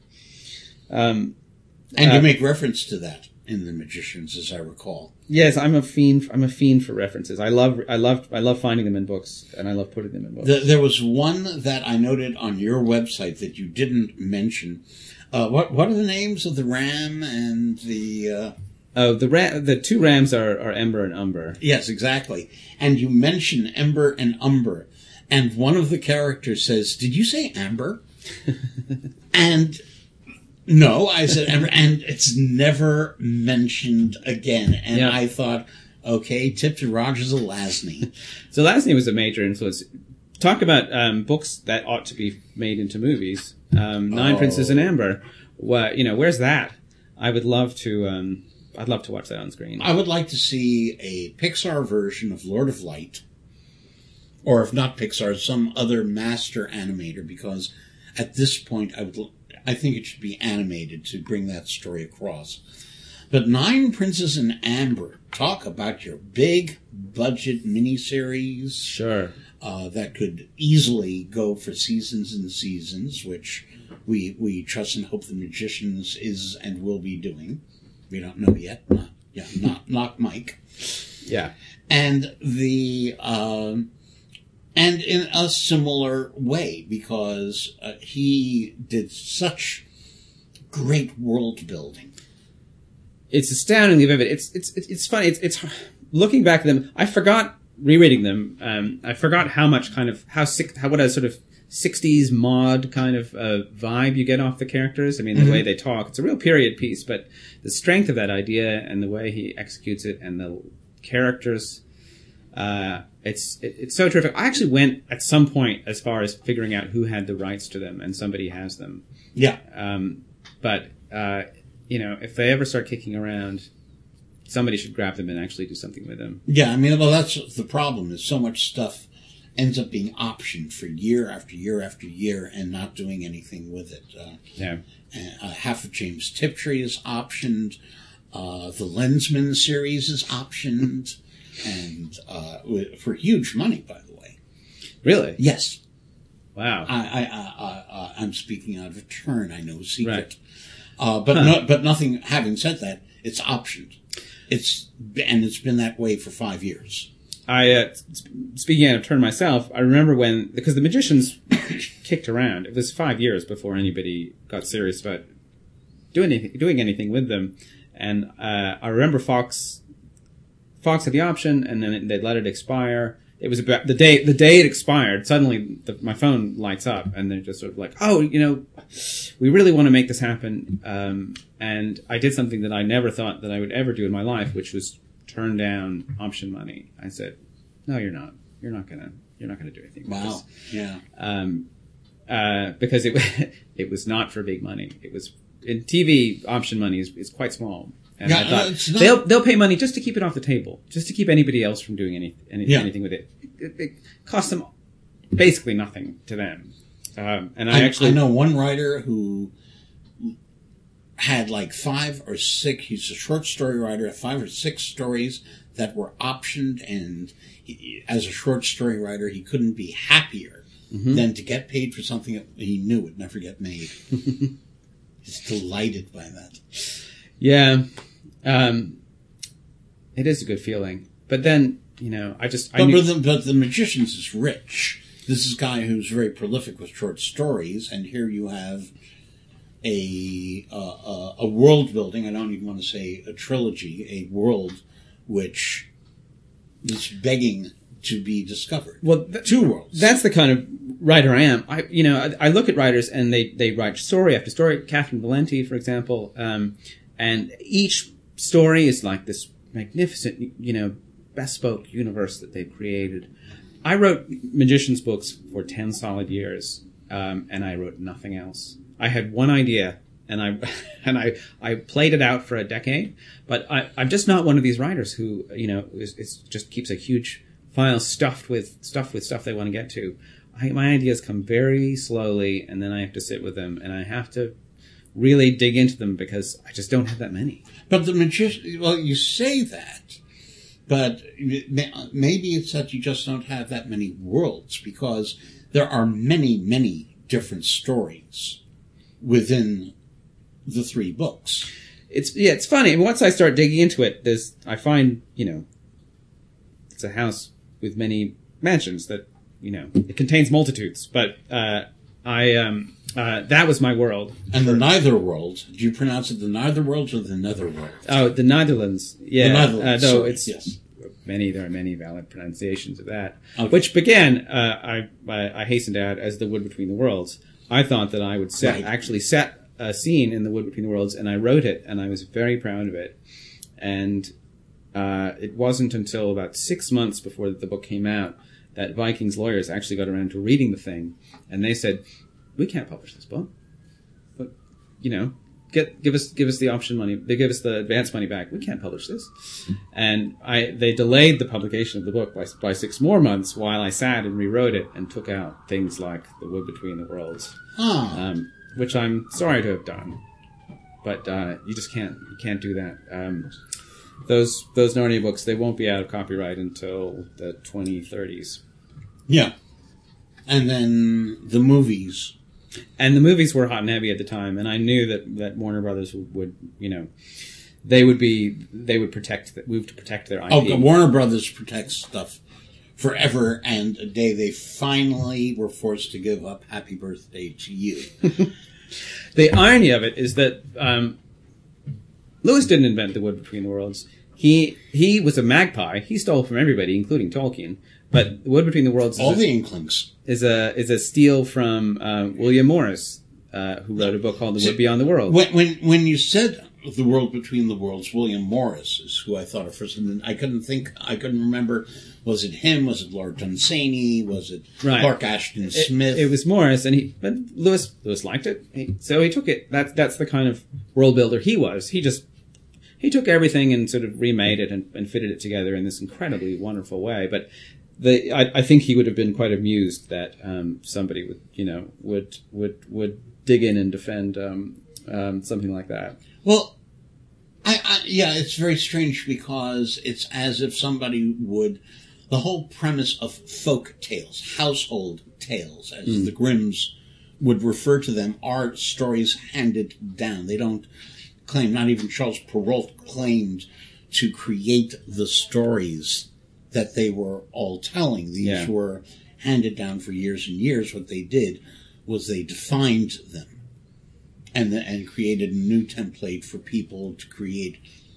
Um, And Uh, you make reference to that in The Magicians, as I recall. Yes, I'm a fiend. I'm a fiend for references. I love, I love, I love finding them in books, and I love putting them in books. The, there was one that I noted on your website that you didn't mention. Uh, what what are the names of the ram and the... Uh, Oh, the ra- the two rams are, are Ember and Umber. yes, exactly. And you mention Ember and Umber. And one of the characters says, did you say Amber? And... No, I said, Ember, and it's never mentioned again. And Yeah. I thought, okay, tip to Roger Zelazny. So Lasney was a major influence. Talk about um, books that ought to be made into movies. Um, Nine Oh. Princes and Amber. What you know? Where's that? I would love to. Um, I'd love to watch that on screen. I would like to see a Pixar version of Lord of Light, or if not Pixar, some other master animator, because at this point I would, I think it should be animated to bring that story across. But Nine Princes and Amber, talk about your big budget miniseries Sure. uh, that could easily go for seasons and seasons, which we we trust and hope The Magicians is and will be doing. We don't know yet. Not, yeah, not not Mike. Yeah. And the um, and in a similar way, because uh, he did such great world building. It's astoundingly vivid. It's it's it's, it's funny. It's it's looking back at them. I forgot rereading them. Um, I forgot how much kind of how sick how what a sort of sixties mod kind of uh, vibe you get off the characters. I mean, the Mm-hmm. way they talk. It's a real period piece, but the strength of that idea and the way he executes it and the characters. Uh, it's it, it's so terrific. I actually went at some point as far as figuring out who had the rights to them, and somebody has them. Yeah. Um, but, uh, you know, if they ever start kicking around, somebody should grab them and actually do something with them. Yeah, I mean, well, that's the problem, is so much stuff ends up being optioned for year after year after year and not doing anything with it. Uh, Yeah. uh, half of James Tiptree is optioned. Uh, the Lensman series is optioned. And uh, with- for huge money, by the way. Really? Yes. Wow. I, I, I, I, I'm speaking out of turn. I know secret. Right. Uh, but Huh. no, but nothing. Having said that, it's optioned. It's and it's been that way for five years. I, uh, sp- speaking out of turn myself, I remember when, because the Magicians kicked around. It was five years before anybody got serious about doing anything, doing anything with them. And uh, I remember Fox, Fox had the option, and then they let it expire. It was about the day, the day it expired, suddenly the, my phone lights up, and they're just sort of like, oh, you know, we really want to make this happen. Um, and I did something that I never thought that I would ever do in my life, which was turn down option money. I said, no, you're not. You're not gonna, you're not gonna do anything with Wow. this. Yeah. Um, uh, because it, it was not for big money. It was, in T V, option money is, is quite small. And Yeah, I thought, no, it's not- they'll, they'll pay money just to keep it off the table, just to keep anybody else from doing any, any Yeah. anything with it. It, it costs them basically nothing to them. Um, and I, I, actually, I know one writer who had like five or six. He's a short story writer. Five or six stories that were optioned, and he, as a short story writer, he couldn't be happier mm-hmm. than to get paid for something that he knew would never get made. He's delighted by that. Yeah. Um, it is a good feeling. But then, you know, I just... I but, knew- but, the, but The Magicians is rich. This is a guy who's very prolific with short stories, and here you have a uh, a, a world building. I don't even want to say a trilogy, a world which is begging to be discovered. Well, th- two worlds. That's the kind of writer I am. I, you know, I, I look at writers and they, they write story after story. Catherine Valenti, for example, um, and each story is like this magnificent, you know, bespoke universe that they've created. I wrote magicians books for ten solid years, um, and I wrote nothing else. I had one idea, and I and I, I played it out for a decade. But I, I'm just not one of these writers who, you know, is, is just keeps a huge file stuffed with stuffed with stuff they want to get to. I, my ideas come very slowly, and then I have to sit with them, and I have to really dig into them because I just don't have that many. But the magician, well, you say that. But maybe it's that you just don't have that many worlds, because there are many, many different stories within the three books. It's yeah, it's funny. Once I start digging into it, there's I find, you know, it's a house with many mansions that, you know, it contains multitudes. But uh, I um, uh, that was my world. And the Neither World, do you pronounce it the Neither World or the Netherworld? Oh, the Netherlands. Yeah, the Netherlands. Uh, no, sorry, it's yes. many. There are many valid pronunciations of that, Okay. which began. Uh, I, I I hasten to add as the Wood Between the Worlds. I thought that I would set Right. actually set a scene in the Wood Between the Worlds, and I wrote it, and I was very proud of it. And uh, it wasn't until about six months before the book came out that Viking's lawyers actually got around to reading the thing, and they said, "We can't publish this book, but you know, get give us give us the option money. They give us the advance money back. We can't publish this." And I they delayed the publication of the book by by six more months while I sat and rewrote it and took out things like the Wood Between the Worlds, Huh. um, which I'm sorry to have done, but uh, you just can't you can't do that. Um, those those Narnia books, they won't be out of copyright until the twenty thirties. Yeah. And then the movies. And the movies were hot and heavy at the time, and I knew that, that Warner Brothers would, would, you know, they would be, they would protect, move to protect their I P. Oh, Warner Brothers protects stuff forever, and a day they finally were forced to give up Happy Birthday to You. The irony of it is that um, Lewis didn't invent the Wood Between the Worlds. He he was a magpie. He stole from everybody, including Tolkien. But the Wood Between the Worlds is All a, the Inklings. is a is a steal from uh, William Morris, uh, who wrote a book called The Wood Beyond the World. When, when when you said The World Between the Worlds, William Morris is who I thought of first, and then I couldn't think, I couldn't remember, was it him, was it Lord Dunsany, was it Right. Clark Ashton It- Smith? It, was Morris, and he but Lewis Lewis liked it, he, so he took it. That's that's the kind of world builder he was. He just he took everything and sort of remade it and, and fitted it together in this incredibly wonderful way. But the I, I think he would have been quite amused that um, somebody would you know would would would dig in and defend um, um, something like that. Well, I, I, yeah, it's very strange because it's as if somebody would, the whole premise of folk tales, household tales, as Mm. the Grimms would refer to them, are stories handed down. They don't claim, not even Charles Perrault claimed to create the stories that they were all telling. These Yeah. were handed down for years and years. What they did was they defined them. And, and created a new template for people to create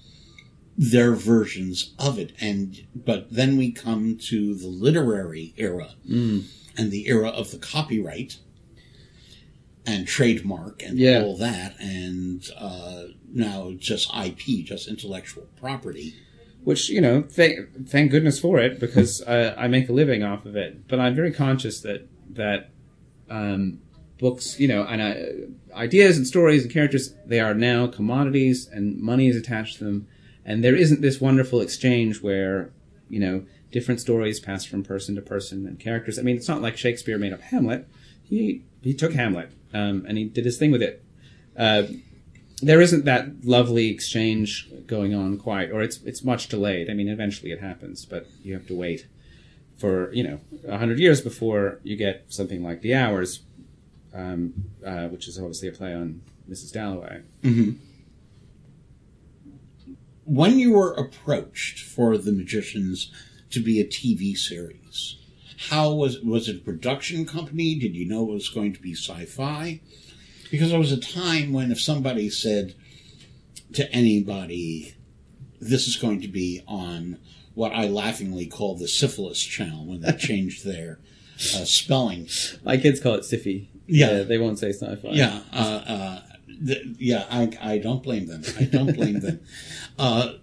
their versions of it. And but then we come to the literary era Mm. and the era of the copyright and trademark and Yeah. all that, and uh, now just I P, just intellectual property. Which, you know, thank, thank goodness for it, because uh, I make a living off of it. But I'm very conscious that that um, books, you know, and uh, ideas and stories and characters, they are now commodities, and money is attached to them. And there isn't this wonderful exchange where, you know, different stories pass from person to person and characters. I mean, it's not like Shakespeare made up Hamlet. He he took Hamlet um, and he did his thing with it. Uh, there isn't that lovely exchange going on quite, or it's it's much delayed. I mean, eventually it happens, but you have to wait for, you know, a hundred years before you get something like The Hours, um, uh, which is obviously a play on Missus Dalloway. Mm-hmm. When you were approached for The Magicians to be a T V series, how was was it a production company? Did you know it was going to be sci-fi? Because there was a time when if somebody said to anybody, this is going to be on what I laughingly call the Syphilis Channel, when they changed their uh, spelling. My kids call it Siffy. Yeah. Uh, they won't say sci-fi. Yeah, uh, uh, th- yeah. I, I don't blame them. I don't blame them. Uh,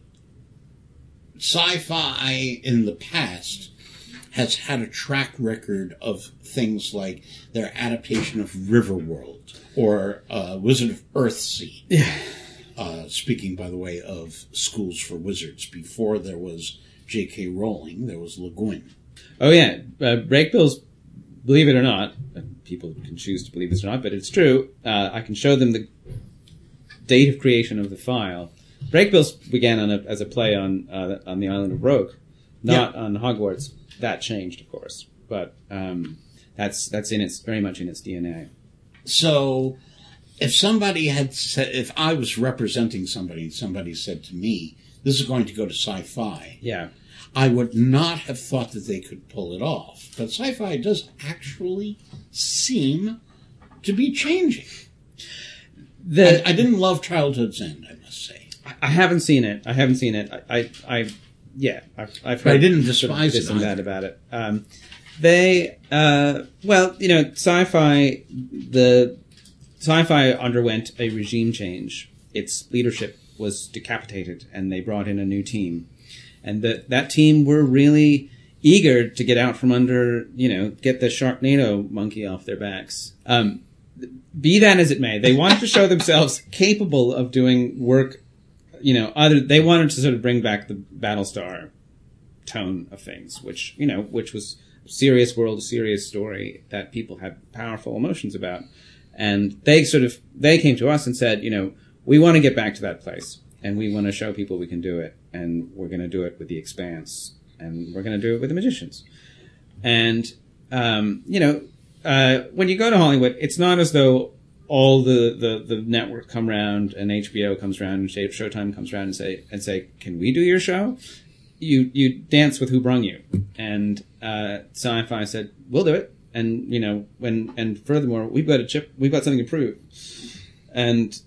sci-fi in the past has had a track record of things like their adaptation of Riverworld or uh, Wizard of Earthsea. Yeah. Uh, speaking, by the way, of schools for wizards, before there was J K. Rowling, there was Le Guin. Oh, yeah. Uh, Brakebills, believe it or not, people can choose to believe this or not, but it's true. Uh, I can show them the date of creation of the file. Brakebills began on a, as a play on uh, on the island of Rogue, not yeah. on Hogwarts. That changed, of course, but um, that's that's in its very much in its D N A. So, if somebody had said, if I was representing somebody, and somebody said to me, "This is going to go to sci-fi," yeah, I would not have thought that they could pull it off. But sci-fi does actually seem to be changing. The, I, I didn't love Childhood's End, I must say. I haven't seen it. I haven't seen it. I, I, I yeah, I've, I've heard I didn't sort of despise this it and either. that about it. Um, they, uh, well, you know, sci-fi, the sci-fi underwent a regime change. Its leadership was decapitated, and they brought in a new team. And that that team were really eager to get out from under, you know, get the Sharknado monkey off their backs. Um, be that as it may, they wanted to show themselves capable of doing work, you know, other, they wanted to sort of bring back the Battlestar tone of things, which, you know, which was a serious world, a serious story that people had powerful emotions about. And they sort of, they came to us and said, you know, we want to get back to that place, and we want to show people we can do it, and we're going to do it with The Expanse, and we're going to do it with The Magicians. And, um, you know, uh, when you go to Hollywood, it's not as though all the, the, the network come around and H B O comes around and Showtime comes around and say, and say, can we do your show? You, you dance with who brung you. And, uh, Sci-Fi said, we'll do it. And, you know, when, and furthermore, we've got a chip, we've got something to prove. And,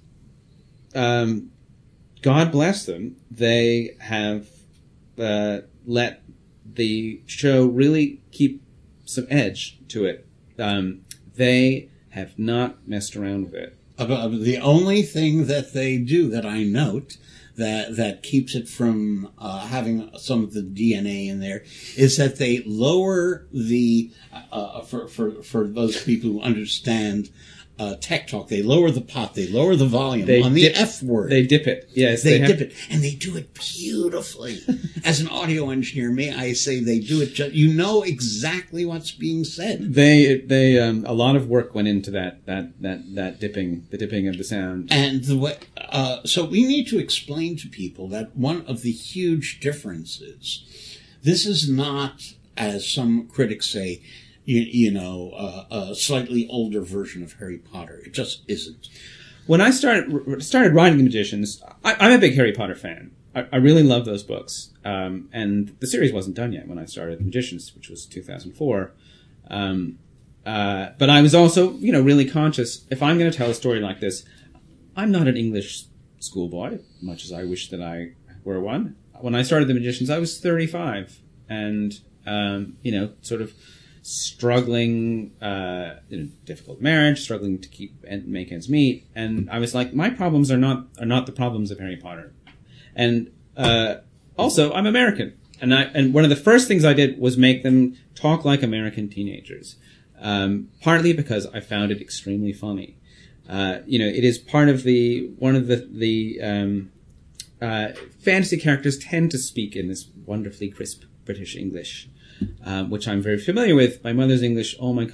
um, God bless them. They have, uh, let the show really keep some edge to it. Um, they have not messed around with it. Uh, the only thing that they do that I note that that keeps it from uh, having some of the D N A in there is that they lower the uh, for for for those people who understand uh, tech talk, they lower the pot, they lower the volume They on dip- the F word. They dip it. Yes, They, they, dip have, it, and they do it beautifully. As an audio engineer, may I say they do it. Just, you know exactly what's being said. They they um, a lot of work went into that that that that dipping, the dipping of the sound. And the way, uh, so we need to explain to people that one of the huge differences, this is not, as some critics say, you, you know, uh, a slightly older version of Harry Potter. It just isn't. When I started started writing The Magicians, I, I'm a big Harry Potter fan. I, I really love those books. Um, and the series wasn't done yet when I started The Magicians, which was two thousand four. Um, uh, but I was also, you know, really conscious, if I'm going to tell a story like this, I'm not an English schoolboy, much as I wish that I were one. When I started The Magicians, I was thirty-five and, um, you know, sort of struggling, uh, in a difficult marriage, struggling to keep and make ends meet. And I was like, my problems are not, are not the problems of Harry Potter. And, uh, also I'm American. And I, and one of the first things I did was make them talk like American teenagers. Um, partly because I found it extremely funny. Uh, you know, it is part of the, one of the, the, um, uh, fantasy characters tend to speak in this wonderfully crisp British English. Um, which I'm very familiar with. My mother's English, all my cousins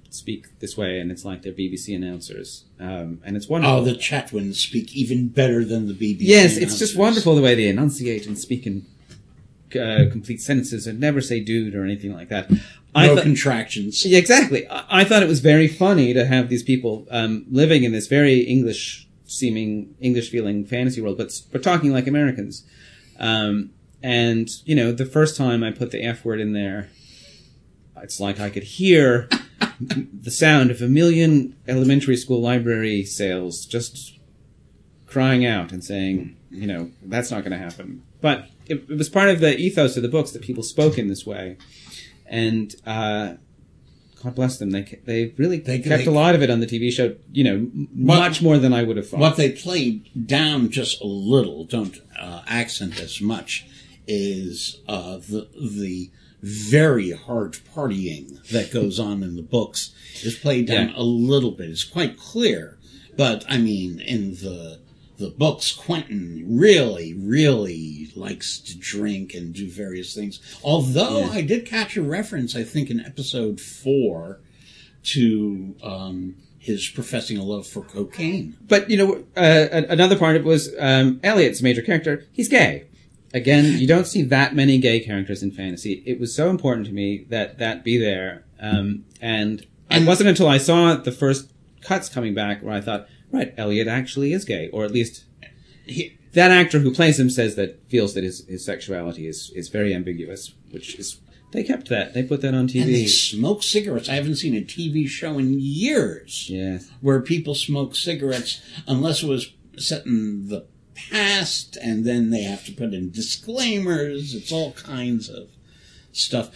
speak this way, and it's like they're B B C announcers, um, and it's wonderful. Oh, the Chatwins speak even better than the B B C Yes, announcers. it's just wonderful the way they enunciate and speak in uh, complete sentences and never say dude or anything like that. I No th- contractions. Yeah, exactly. I-, I thought it was very funny to have these people um, living in this very English-seeming, English-feeling fantasy world, but but talking like Americans. Um, and, you know, the first time I put the F word in there, it's like I could hear the sound of a million elementary school library sales just crying out and saying, you know, that's not going to happen. But it, it was part of the ethos of the books that people spoke in this way. And uh, God bless them, they they really They- kept they- a lot of it on the T V show, you know, m- What- much more than I would have thought. What they played down just a little, don't uh, accent as much, is uh, the the very hard partying that goes on in the books is played down Yeah. a little bit. It's quite clear, but I mean, in the the books, Quentin really, really likes to drink and do various things. Although Yeah. I did catch a reference, I think, in episode four to um, his professing a love for cocaine. But, you know, uh, a- another part of it was um, Elliot's major character. He's gay. Again, you don't see that many gay characters in fantasy. It was so important to me that that be there. Um, and it wasn't until I saw the first cuts coming back where I thought, right, Elliot actually is gay. Or at least he, that actor who plays him says that, feels that his, his sexuality is, is very ambiguous, which is, they kept that. They put that on T V. And they smoke cigarettes. I haven't seen a T V show in years Yes. where people smoke cigarettes unless it was set in the past, and then they have to put in disclaimers. It's all kinds of stuff.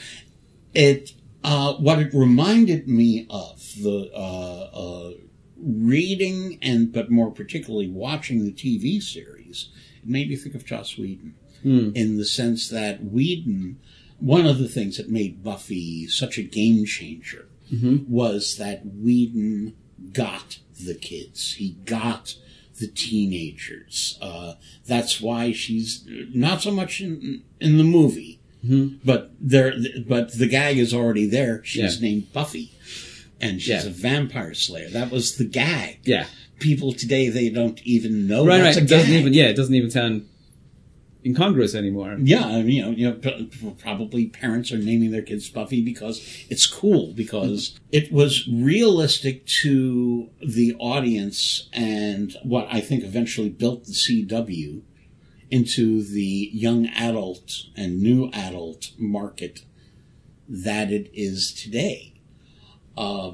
It uh, what it reminded me of the uh, uh, reading and but more particularly watching the T V series. It made me think of Joss Whedon Hmm. in the sense that Whedon. One of the things that made Buffy such a game changer Mm-hmm. was that Whedon got the kids. He got the teenagers. Uh, that's why she's not so much in, in the movie, Mm-hmm. but there. But the gag is already there. She's Yeah. named Buffy, and she's Yeah. a vampire slayer. That was the gag. Yeah. People today, they don't even know Right, that's right. a It doesn't gag. even, yeah, it doesn't even sound incongruous anymore. Yeah, I mean, you know, you know, p- probably parents are naming their kids Buffy because it's cool, because it was realistic to the audience and what I think eventually built the C W into the young adult and new adult market that it is today. Uh,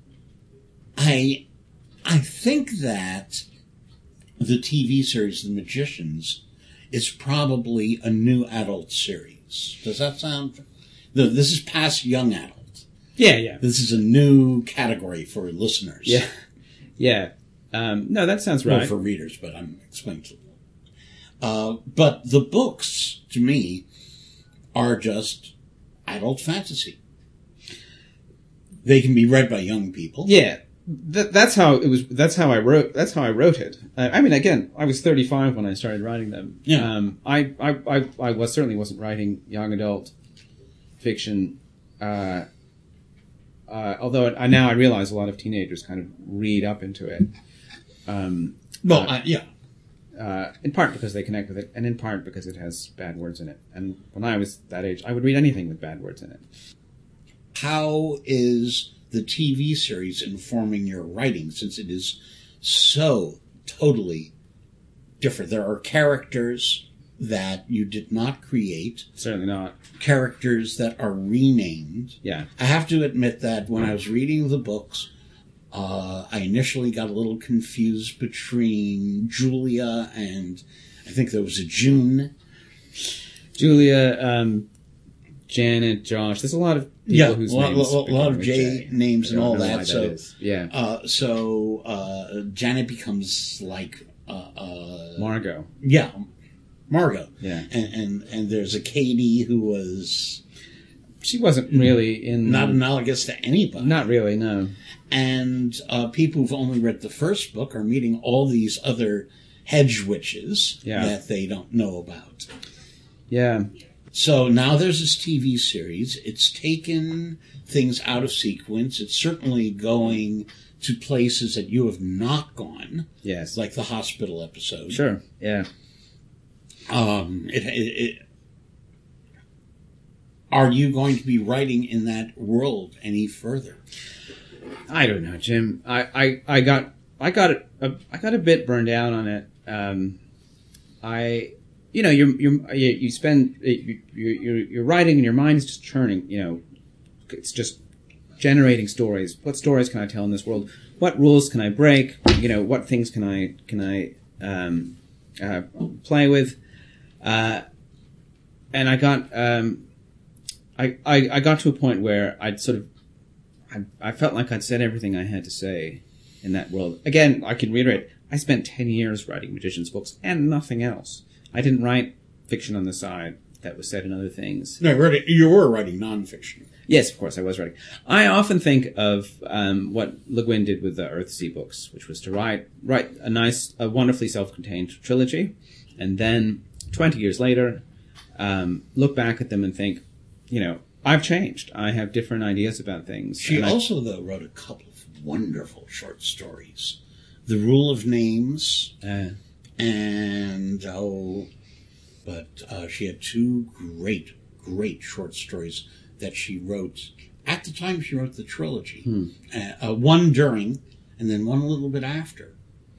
I, I think that the T V series, The Magicians, is probably a new adult series. Does that sound... No, this is past young adult. Yeah, yeah. This is a new category for listeners. Yeah. Yeah. Um, no, that sounds Well, right. for readers, but I'm explaining to them. Uh, but the books, to me, are just adult fantasy. They can be read by young people. Yeah. Th- that's how it was. That's how I wrote. That's how I wrote it. Uh, I mean, again, I was thirty-five when I started writing them. Yeah. Um, I, I, I, I was certainly wasn't writing young adult fiction. Uh, uh, although I, now I realize a lot of teenagers kind of read up into it. Um, Well, uh, I, yeah. uh, in part because they connect with it, and in part because it has bad words in it. And when I was that age, I would read anything with bad words in it. How is the T V series informing your writing, since it is so totally different? There are characters that you did not create, Certainly not. characters that are renamed. Yeah. I have to admit that when I was reading the books, uh, I initially got a little confused between Julia and I think there was a June. Julia, um, Janet, Josh. There's a lot of people Yeah, whose a lot, names a lot, begin lot of with J J. names I and don't all know that. why So, is. Yeah, uh, so uh, Janet becomes like, uh, uh, Margot. yeah, Margot. Yeah, And, and and there's a Katie who was she wasn't really in. not analogous to anybody. Not really. No. And uh, people who've only read the first book are meeting all these other hedge witches Yeah. that they don't know about. Yeah. So now there's this T V series. It's taken things out of sequence. It's certainly going to places that you have not gone. Yes. Like the hospital episode. Sure, yeah. Um, it, it, it, are you going to be writing in that world any further? I don't know, Jim. I, I, I got I got it. I got a bit burned out on it. Um, I, you know, you you you spend you you're, you're writing and your mind is just churning. You know, it's just generating stories. What stories can I tell in this world? What rules can I break? You know, what things can I can I um, uh, play with? Uh, and I got um, I, I I got to a point where I'd sort of I, I felt like I'd said everything I had to say in that world. Again, I can reiterate, I spent ten years writing magician's books and nothing else. I didn't write fiction on the side that was set in other things. No, you were writing nonfiction. Yes, of course, I was writing. I often think of um, what Le Guin did with the Earthsea books, which was to write write a nice, a wonderfully self-contained trilogy, and then twenty years later, um, look back at them and think, you know, I've changed. I have different ideas about things. She and also, though, wrote a couple of wonderful short stories. The Rule of Names, uh, and, oh, but uh, she had two great, great short stories that she wrote at the time she wrote the trilogy. Hmm. Uh, uh, one during, and then one a little bit after.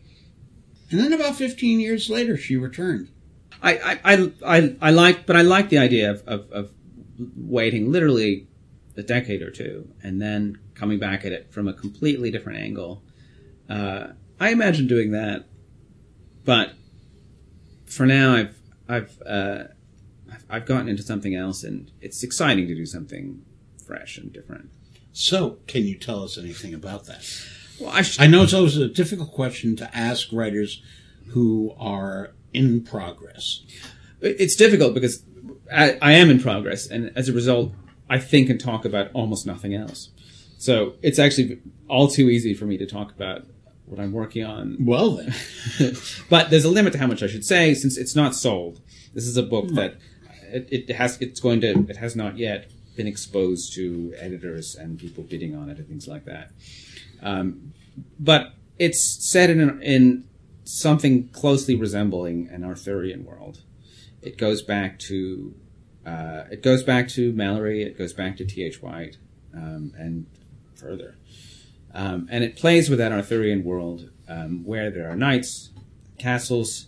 And then about fifteen years later, she returned. I, I, I, I like, but I like the idea of, of, of waiting literally a decade or two and then coming back at it from a completely different angle. Uh, I imagine doing that, but for now, I've, I've, uh, I've, I've gotten into something else, and it's exciting to do something fresh and different. So, can you tell us anything about that? Well, I, sh- I know it's always a difficult question to ask writers who are in progress. It's difficult because I, I am in progress, and as a result, I think and talk about almost nothing else. So it's actually all too easy for me to talk about what I'm working on. Well, then. But there's a limit to how much I should say, since it's not sold. This is a book that it, it has. It's going to. It has not yet been exposed to editors and people bidding on it and things like that. Um, but it's set in in something closely resembling an Arthurian world. It goes back to uh, it goes back to Mallory. It goes back to T H White, um, and further. Um, and it plays with that Arthurian world um, where there are knights, castles,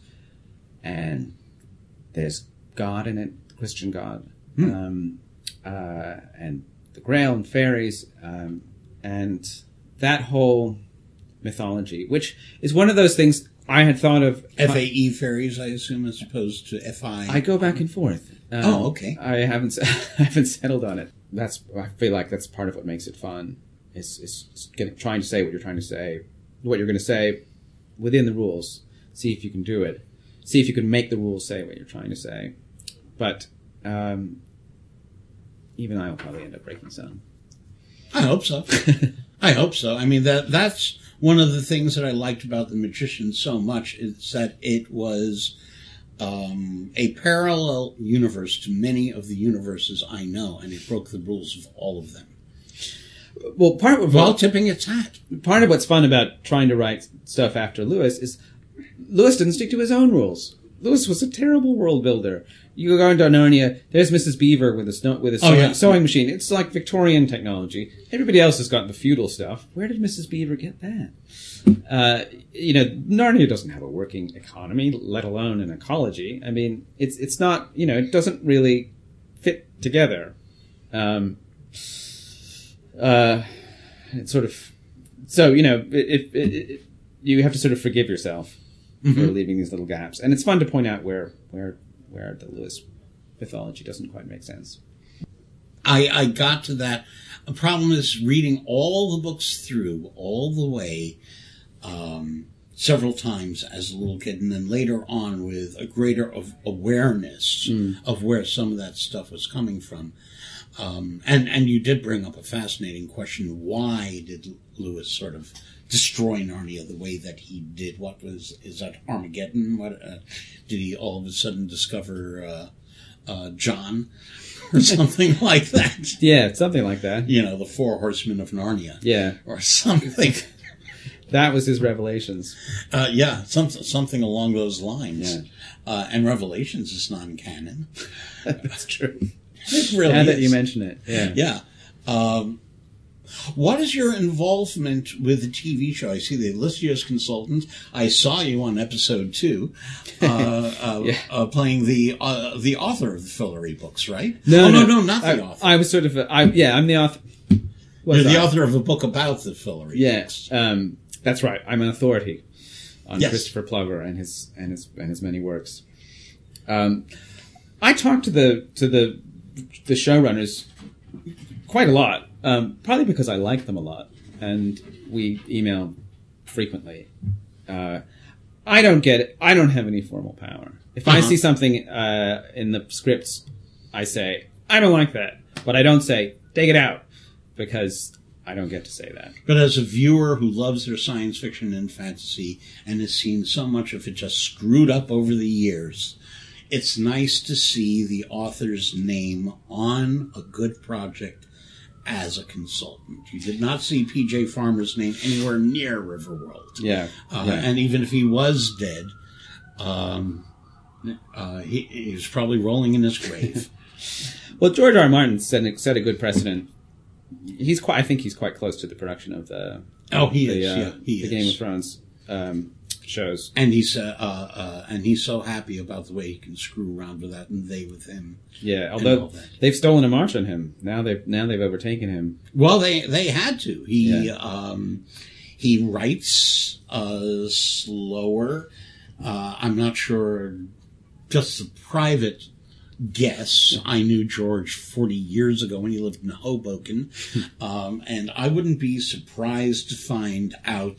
and there's God in it, Christian God, Hmm. um, uh, and the Grail and fairies, um, and that whole mythology, which is one of those things I had thought of. F A E fairies, I assume, as opposed to F I. I go back and forth. Um, Oh, okay. I haven't I haven't settled on it. That's I feel like that's part of what makes it fun. Is is getting, trying to say what you're trying to say, what you're going to say within the rules. See if you can do it. See if you can make the rules say what you're trying to say. But um, even I will probably end up breaking some. I hope so. I hope so. I mean, that that's one of the things that I liked about The Magician so much, is that it was um, a parallel universe to many of the universes I know, and it broke the rules of all of them. Well, part of While what, tipping its hat. part of what's fun about trying to write stuff after Lewis is Lewis didn't stick to his own rules. Lewis was a terrible world builder. You go into Narnia, there's Missus Beaver with a snow, with a Oh, sewing, yeah. sewing machine. It's like Victorian technology. Everybody else has got the feudal stuff. Where did Missus Beaver get that? Uh, you know, Narnia doesn't have a working economy, let alone an ecology. I mean, it's it's not, you know, it doesn't really fit together. Um, uh, it's sort of, so, you know, it, it, it, you have to sort of forgive yourself for leaving these little gaps. And it's fun to point out where, where, where the Lewis mythology doesn't quite make sense. I, I got to that. The problem is reading all the books through, all the way, um, several times as a little kid, and then later on with a greater of awareness Mm. of where some of that stuff was coming from. Um, and, and you did bring up a fascinating question. Why did Lewis sort of destroy Narnia the way that he did? What was, is that Armageddon? What, uh, did he all of a sudden discover, uh, uh, John or something like that. Yeah, something like that. You know, the Four Horsemen of Narnia. Yeah. Or something. That was his Revelations. Uh, yeah, some, something along those lines. Yeah. Uh, and Revelations is non-canon. That's true. It really Now is. that you mention it. Yeah. Yeah. Um, what is your involvement with the T V show? I see they list you as consultant. I saw you on episode two, uh, uh, Yeah. uh, playing the uh, the author of the Fillory books, right? No, oh, no, no, no, not I, the author. I was sort of, a, I, yeah, I'm the author. What's You're the that? author of a book about the Fillory Yeah, books. um, that's right. I'm an authority on Yes. Christopher Plover and his and his and his many works. Um, I talked to the to the the showrunners quite a lot, um, probably because I like them a lot, and we email frequently. Uh, I don't get it. I don't have any formal power. If I Uh-huh. see something uh, in the scripts, I say I don't like that, but I don't say take it out because I don't get to say that. But as a viewer who loves their science fiction and fantasy and has seen so much of it just screwed up over the years, it's nice to see the author's name on a good project as a consultant. You did not see P J Farmer's name anywhere near Riverworld. Yeah, Uh, yeah. And even if he was dead, um, uh, he, he was probably rolling in his grave. Well, George R. R. Martin set, set a good precedent. He's quite. I think he's quite close to the production of the. Oh, he the, is. uh, yeah, he the is. Game of Thrones um, shows. And he's uh, uh, uh, and he's so happy about the way he can screw around with that, and they with him. Yeah, all although that. they've stolen a march on him. Now they've now they've overtaken him. Well, they they had to. He Yeah. um, he writes uh, slower. Uh, I'm not sure. Just a private guess. I knew George forty years ago when he lived in Hoboken, um, and I wouldn't be surprised to find out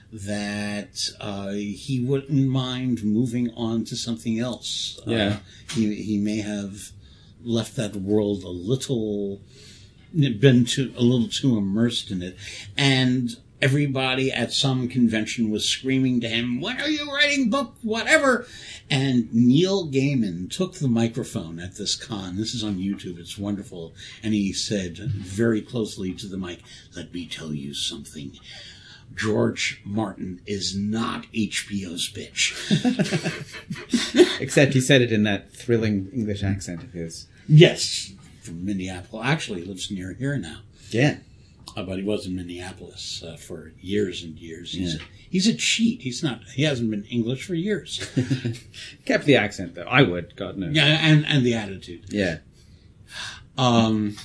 that uh, he wouldn't mind moving on to something else. Yeah. Uh, he he may have left that world a little, been too a little too immersed in it, and everybody at some convention was screaming to him, "When are you writing book whatever?" And Neil Gaiman took the microphone at this con. This is on YouTube. It's wonderful. And he said very closely to the mic, "Let me tell you something. George Martin is not H B O's bitch." Except he said it in that thrilling English accent of his. Yes, from Minneapolis. Actually, he lives near here now. Yeah. Uh, but he was in Minneapolis uh, for years and years. He's, Yeah. a, he's a cheat. He's not. He hasn't been English for years. Kept the accent though. I would. God knows. Yeah, and and the attitude. Yeah. Um,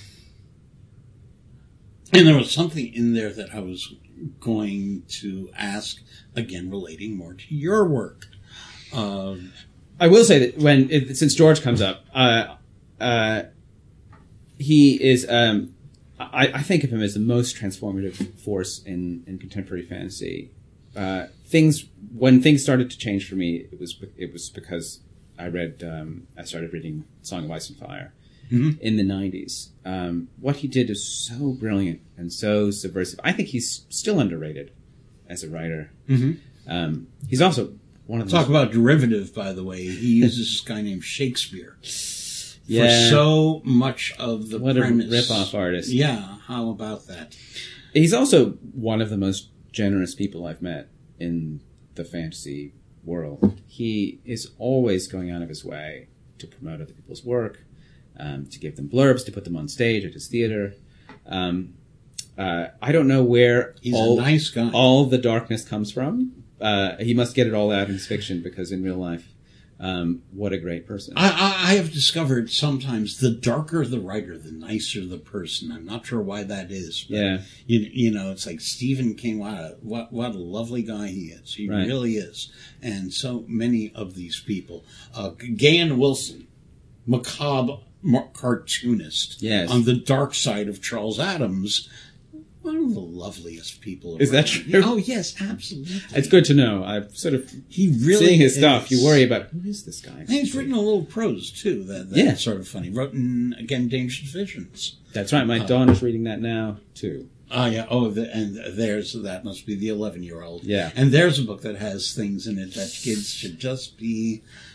and there was something in there that I was going to ask, again, relating more to your work. Um, I will say that when it, since George comes up, uh, uh, he is. Um, I, I think of him as the most transformative force in, in contemporary fantasy. Uh, things when things started to change for me, it was it was because I read um, I started reading Song of Ice and Fire Mhm. in the nineties. Um, what he did is so brilliant and so subversive. I think he's still underrated as a writer. Mhm. Um, he's also one of the talk about derivative, by the way. He uses this guy named Shakespeare yeah. for so much of the What a premise. rip-off artist. Yeah, how about that? He's also one of the most generous people I've met in the fantasy world. He is always going out of his way to promote other people's work, um, to give them blurbs, to put them on stage at his theater. Um, uh, I don't know where He's all, a nice guy. all the darkness comes from. Uh, he must get it all out in his fiction because in real life, um, what a great person. I, I, I have discovered sometimes the darker the writer, the nicer the person. I'm not sure why that is. But Yeah. You, you know, it's like Stephen King. What a, what, what a lovely guy he is. He Right. really is. And so many of these people. Uh, Gahan Wilson, macabre mar- cartoonist. Yes. On the dark side of Charles Adams. One of the loveliest people. Is that around. true? Oh, yes, absolutely. It's good to know. I've sort of He really seeing his is. stuff. You worry about who is this guy? And he's written a little prose, too. That, that's Yeah. sort of funny. Wrote in, again, Dangerous Visions. That's right. My daughter's reading that now too. Oh, yeah. Oh, the, and there's, that must be the eleven-year-old. Yeah. And there's a book that has things in it that kids should just be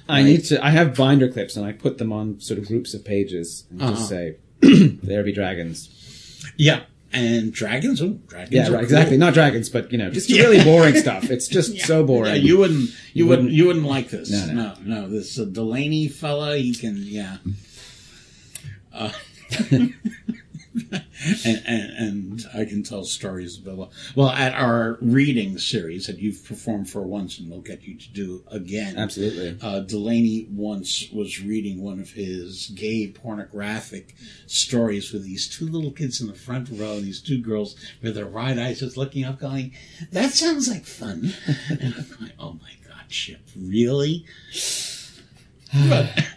I need to. I have binder clips, and I put them on sort of groups of pages, and Uh-huh. just say, "There be dragons." Yeah, and dragons. Oh, dragons. Yeah, are right, exactly. cool. Not dragons, but you know, just Yeah. really boring stuff. It's just so boring. Yeah, you wouldn't. You, You wouldn't. wouldn't- You wouldn't like this. No, no. no. no this uh, Delaney fella. He can. Yeah. Uh, and, and, and I can tell stories about, well, at our reading series that you've performed for once and we'll get you to do again. Absolutely. Uh, Delaney once was reading one of his gay pornographic stories with these two little kids in the front row, these two girls with their wide eyes just looking up going, that sounds like fun. And I'm going, oh my God, Chip, really? But,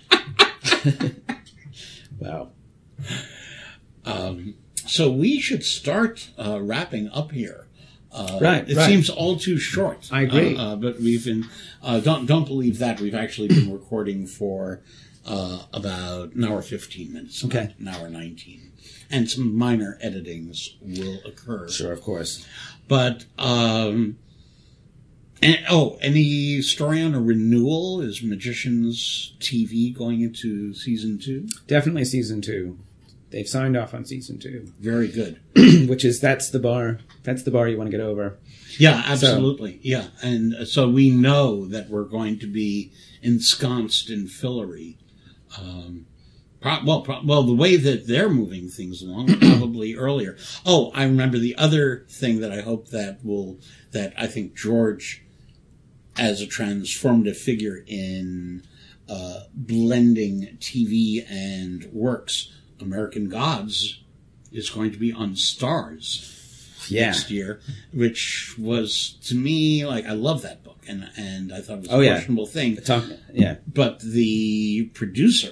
Wow. Um, so we should start uh, wrapping up here. Uh, Right, It right. seems all too short. I agree. Uh, uh, but we've been uh, don't don't believe that we've actually been recording for uh, about an hour fifteen minutes. Okay. An hour nineteen, and some minor editings will occur. Sure, of course. But um, and, oh, any story on a renewal? Is Magicians T V going into season two? Definitely season two. They've signed off on season two, Very good. which is that's the bar. That's the bar you want to get over. Yeah, absolutely. Yeah. And uh, so we know that we're going to be ensconced in Fillory. Um, pro- well, pro- well, the way that they're moving things along, probably earlier. Oh, I remember the other thing that I hope that will, that I think George, as a transformative figure in uh, blending T V and works, American Gods is going to be on Stars Yeah. next year, which was to me like I love that book, and and I thought it was Oh, a yeah. questionable thing. Talk, yeah. But the producer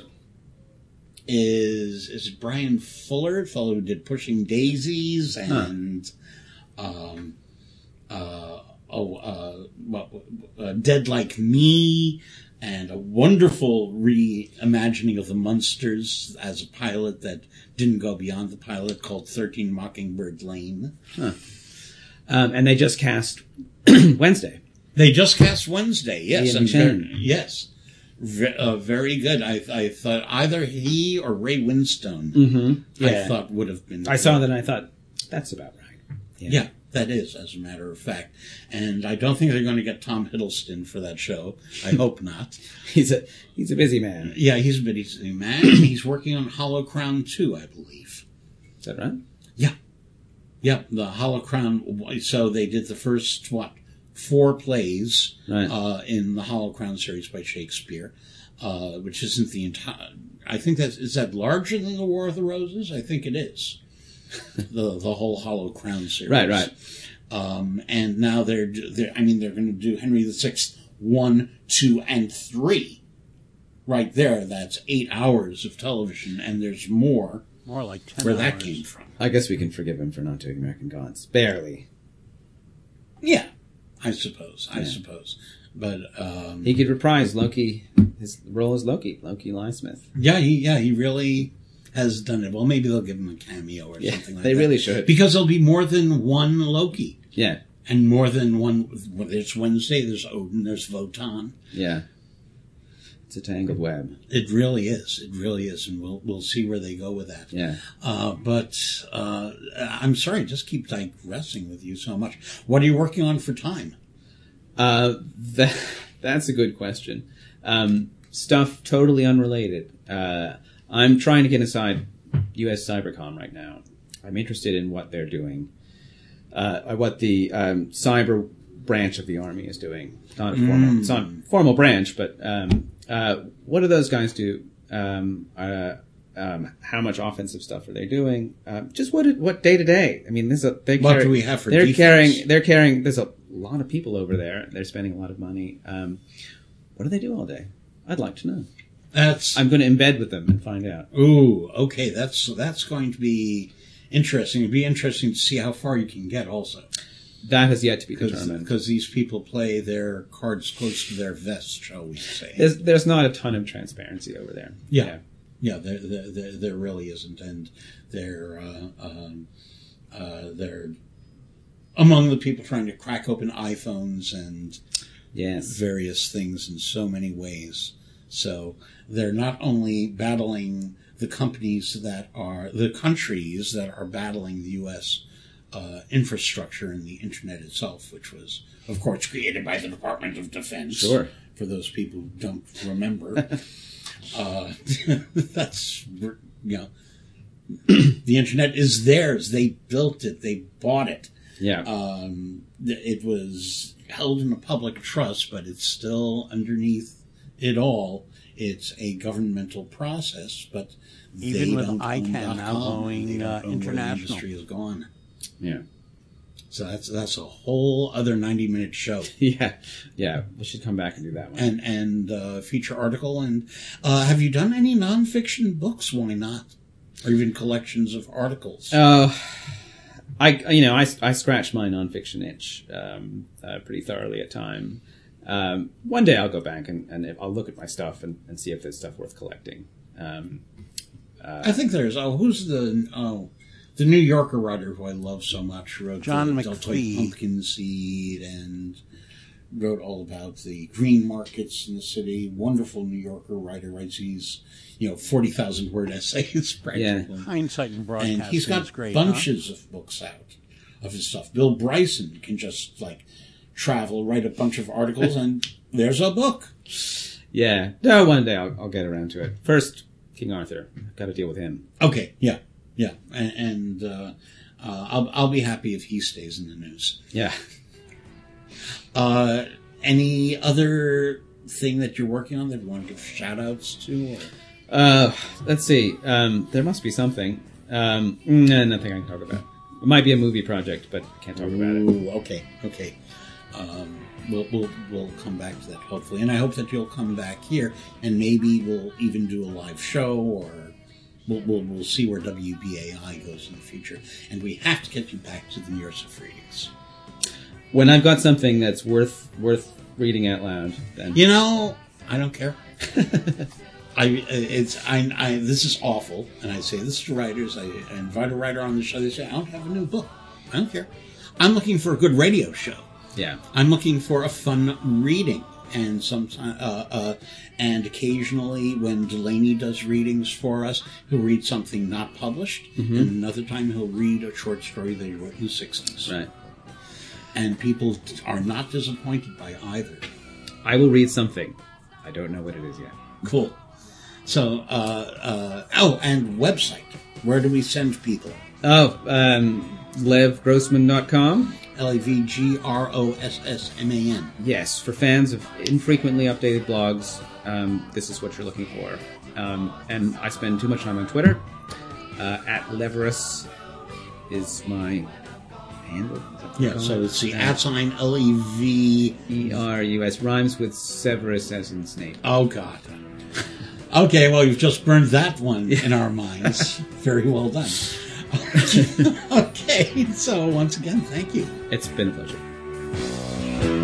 is is it Brian Fuller, the fellow who did Pushing Daisies and um uh oh uh, what, uh Dead Like Me. And a wonderful reimagining of the Munsters as a pilot that didn't go beyond the pilot, called thirteen Mockingbird Lane. Um, and they just cast Wednesday. They just cast Wednesday, yes. Ian and Chen. very, yes. Ve- uh, very good. I, I thought either he or Ray Winstone, Mm-hmm. I Yeah. thought would have been. I saw that and I thought, that's about right. Yeah, that is, as a matter of fact. And I don't think they're going to get Tom Hiddleston for that show. I hope not. He's a he's a busy man. Yeah, he's a busy man. He's working on Hollow Crown two, I believe. Is that right? Yeah. Yeah, the Hollow Crown. So they did the first, what, four plays Right. uh, in the Hollow Crown series by Shakespeare, uh, which isn't the entire... I think that is that larger than the War of the Roses? I think it is. the the whole Hollow Crown series. Right, right. Um, and now they're, they're, I mean, they're going to do Henry the Sixth, one, two, and three. Right there, that's eight hours of television, and there's more More like ten where hours. that came from. I guess we can forgive him for not doing American Gods. Barely. Yeah, I suppose. I Yeah. suppose. But, um, He could reprise Loki, his role as Loki, Loki Lysmith. yeah, he, yeah, he really has done it. Well, maybe they'll give him a cameo or Yeah, something like they that. really should. Because there'll be more than one Loki. Yeah, And more than one, well, there's Wednesday, there's Odin, there's Wotan. yeah. It's a tangled web. It really is. It really is. And we'll, we'll see where they go with that. Yeah. Uh, but, uh, I'm sorry, just keep digressing with you so much. What are you working on for time? Uh, that, that's a good question. Um, stuff totally unrelated. Uh, I'm trying to get inside U S Cybercom right now. I'm interested in what they're doing. Uh, what the um, cyber branch of the Army is doing. Not a formal, it's not a formal branch, but um, uh, what do those guys do? Um, uh, um, how much offensive stuff are they doing? Uh, just what it- what day to day? I mean, there's a they What carry, do we have for they're defense? carrying they're carrying. There's a lot of people over there. They're spending a lot of money. Um, what do they do all day? I'd like to know. That's, I'm going to embed with them and find out. ooh, okay, that's, that's going to be interesting. It'd be interesting to see how far you can get also. That has yet to be determined. Because these people play their cards close to their vest, shall we say. There's, there's not a ton of transparency over there. Yeah. Yeah, there, there, there, there really isn't. And they're, uh, um, uh, they're among the people trying to crack open iPhones and Yes. various things in so many ways. So they're not only battling the companies that are, the countries that are battling the U S uh, infrastructure and the internet itself, which was, of course, created by the Department of Defense. Sure. For those people who don't remember. uh, that's, you know, the internet is theirs. They built it. They bought it. Yeah. Um, it was held in a public trust, but it's still underneath it all. It's a governmental process, but Even they with don't I own CANN now .com. going, They don't uh, own where international. The industry is gone. Yeah. So that's that's a whole other ninety minute show. Yeah. Yeah. We should come back and do that one. And and uh, feature article. And uh, have you done any nonfiction books? Why not? Or even collections of articles? Uh, I you know I, I scratched my nonfiction itch um, uh, pretty thoroughly at time. Um, one day I'll go back and, and if, I'll look at my stuff and, and see if there's stuff worth collecting. Um, uh, I think there's. Oh, who's the oh the New Yorker writer who I love so much? Who wrote John the McPhee. Deltoid Pumpkin Seed and wrote all about the green markets in the city. Wonderful New Yorker writer. Writes these you know forty thousand word essays practically. Hindsight and broadcasting And he's got is great. bunches of books out of his stuff. Bill Bryson can just like travel, write a bunch of articles, and there's a book. yeah. No, one day I'll, I'll get around to it. First, King Arthur. Got to deal with him. Okay, yeah, yeah, and, and uh, uh, I'll I'll be happy if he stays in the news. Yeah. Uh, any other thing that you're working on that you want to give shout outs to? Or? Uh, let's see. Um, there must be something. Um, no, nothing I can talk about. It might be a movie project, but I can't talk about it. Ooh, okay, okay. Um, we'll, we'll we'll come back to that hopefully, and I hope that you'll come back here, and maybe we'll even do a live show, or we'll we'll, we'll see where W B A I goes in the future. And we have to get you back to the Yusuf readings. When I've got something that's worth worth reading out loud, then You know, I don't care. I it's I, I this is awful, and I say this to writers. I, I invite a writer on the show. They say I don't have a new book. I don't care. I'm looking for a good radio show. yeah, I'm looking for a fun reading, and sometimes, uh, uh, and occasionally when Delaney does readings for us, he'll read something not published, Mm-hmm. and another time he'll read a short story that he wrote in the sixties. right. And people are not disappointed by either. I will read something. I don't know what it is yet. Cool. So, uh, uh, oh, and website. Where do we send people? Oh, um, lev grossman dot com. L A V G R O S S M A N. Yes, for fans of infrequently updated blogs, um, this is what you're looking for. Um, and I spend too much time on Twitter. Uh, at Leverus is my handle. Is that what you Yeah, call so it? it's the Uh, at sign L E V. E R U S rhymes with Severus as in Snape. Oh, God. Okay, well, you've just burned that one in our minds. Very well done. Okay, so once again, thank you. It's been a pleasure.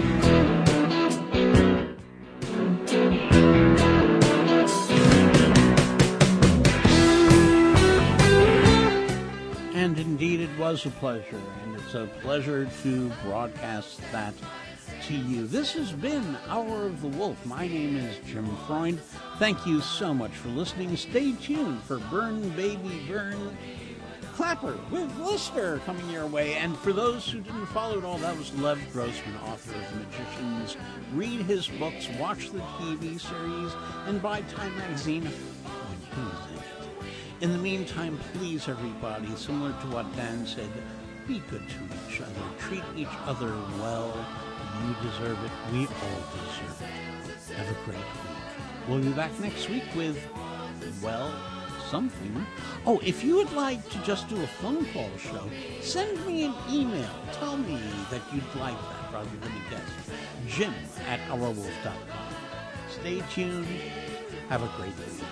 And indeed, it was a pleasure, and it's a pleasure to broadcast that to you. This has been Hour of the Wolf. My name is Jim Freund. Thank you so much for listening. Stay tuned for Burn Baby Burn Clapper with Lister coming your way. And for those who didn't follow it all, that was Lev Grossman, author of Magicians. Read his books, watch the T V series, and buy Time Magazine when he's in it. In the meantime, please, everybody, similar to what Dan said, be good to each other. Treat each other well. You deserve it. We all deserve it. Have a great week. We'll be back next week with, well, something. Oh, if you would like to just do a phone call show, send me an email. Tell me that you'd like that rather than a guest. Jim at our wolf dot com. Stay tuned. Have a great week.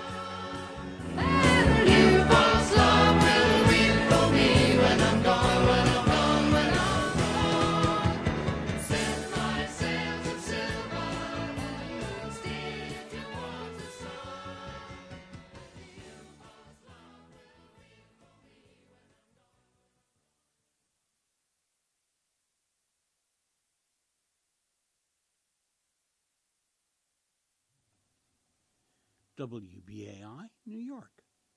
W B A I, New York.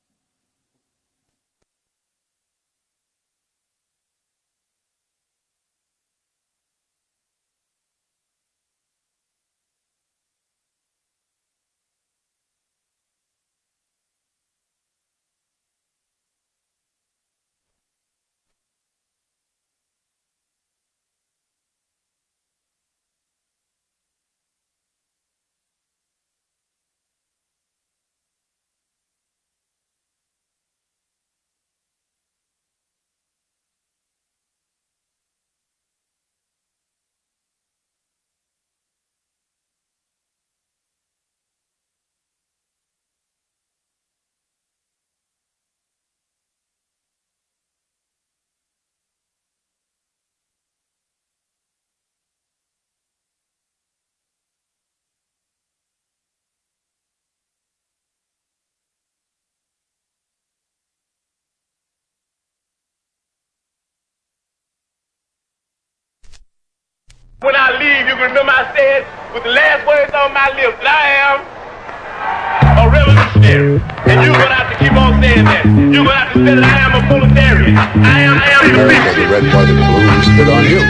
When I leave, you can remember I said with the last words on my lips that I am a revolutionary. And you're going to have to keep on saying that. You're going to have to say that I am a proletarian. I am, I am the America, the red, white, and blue spit on you.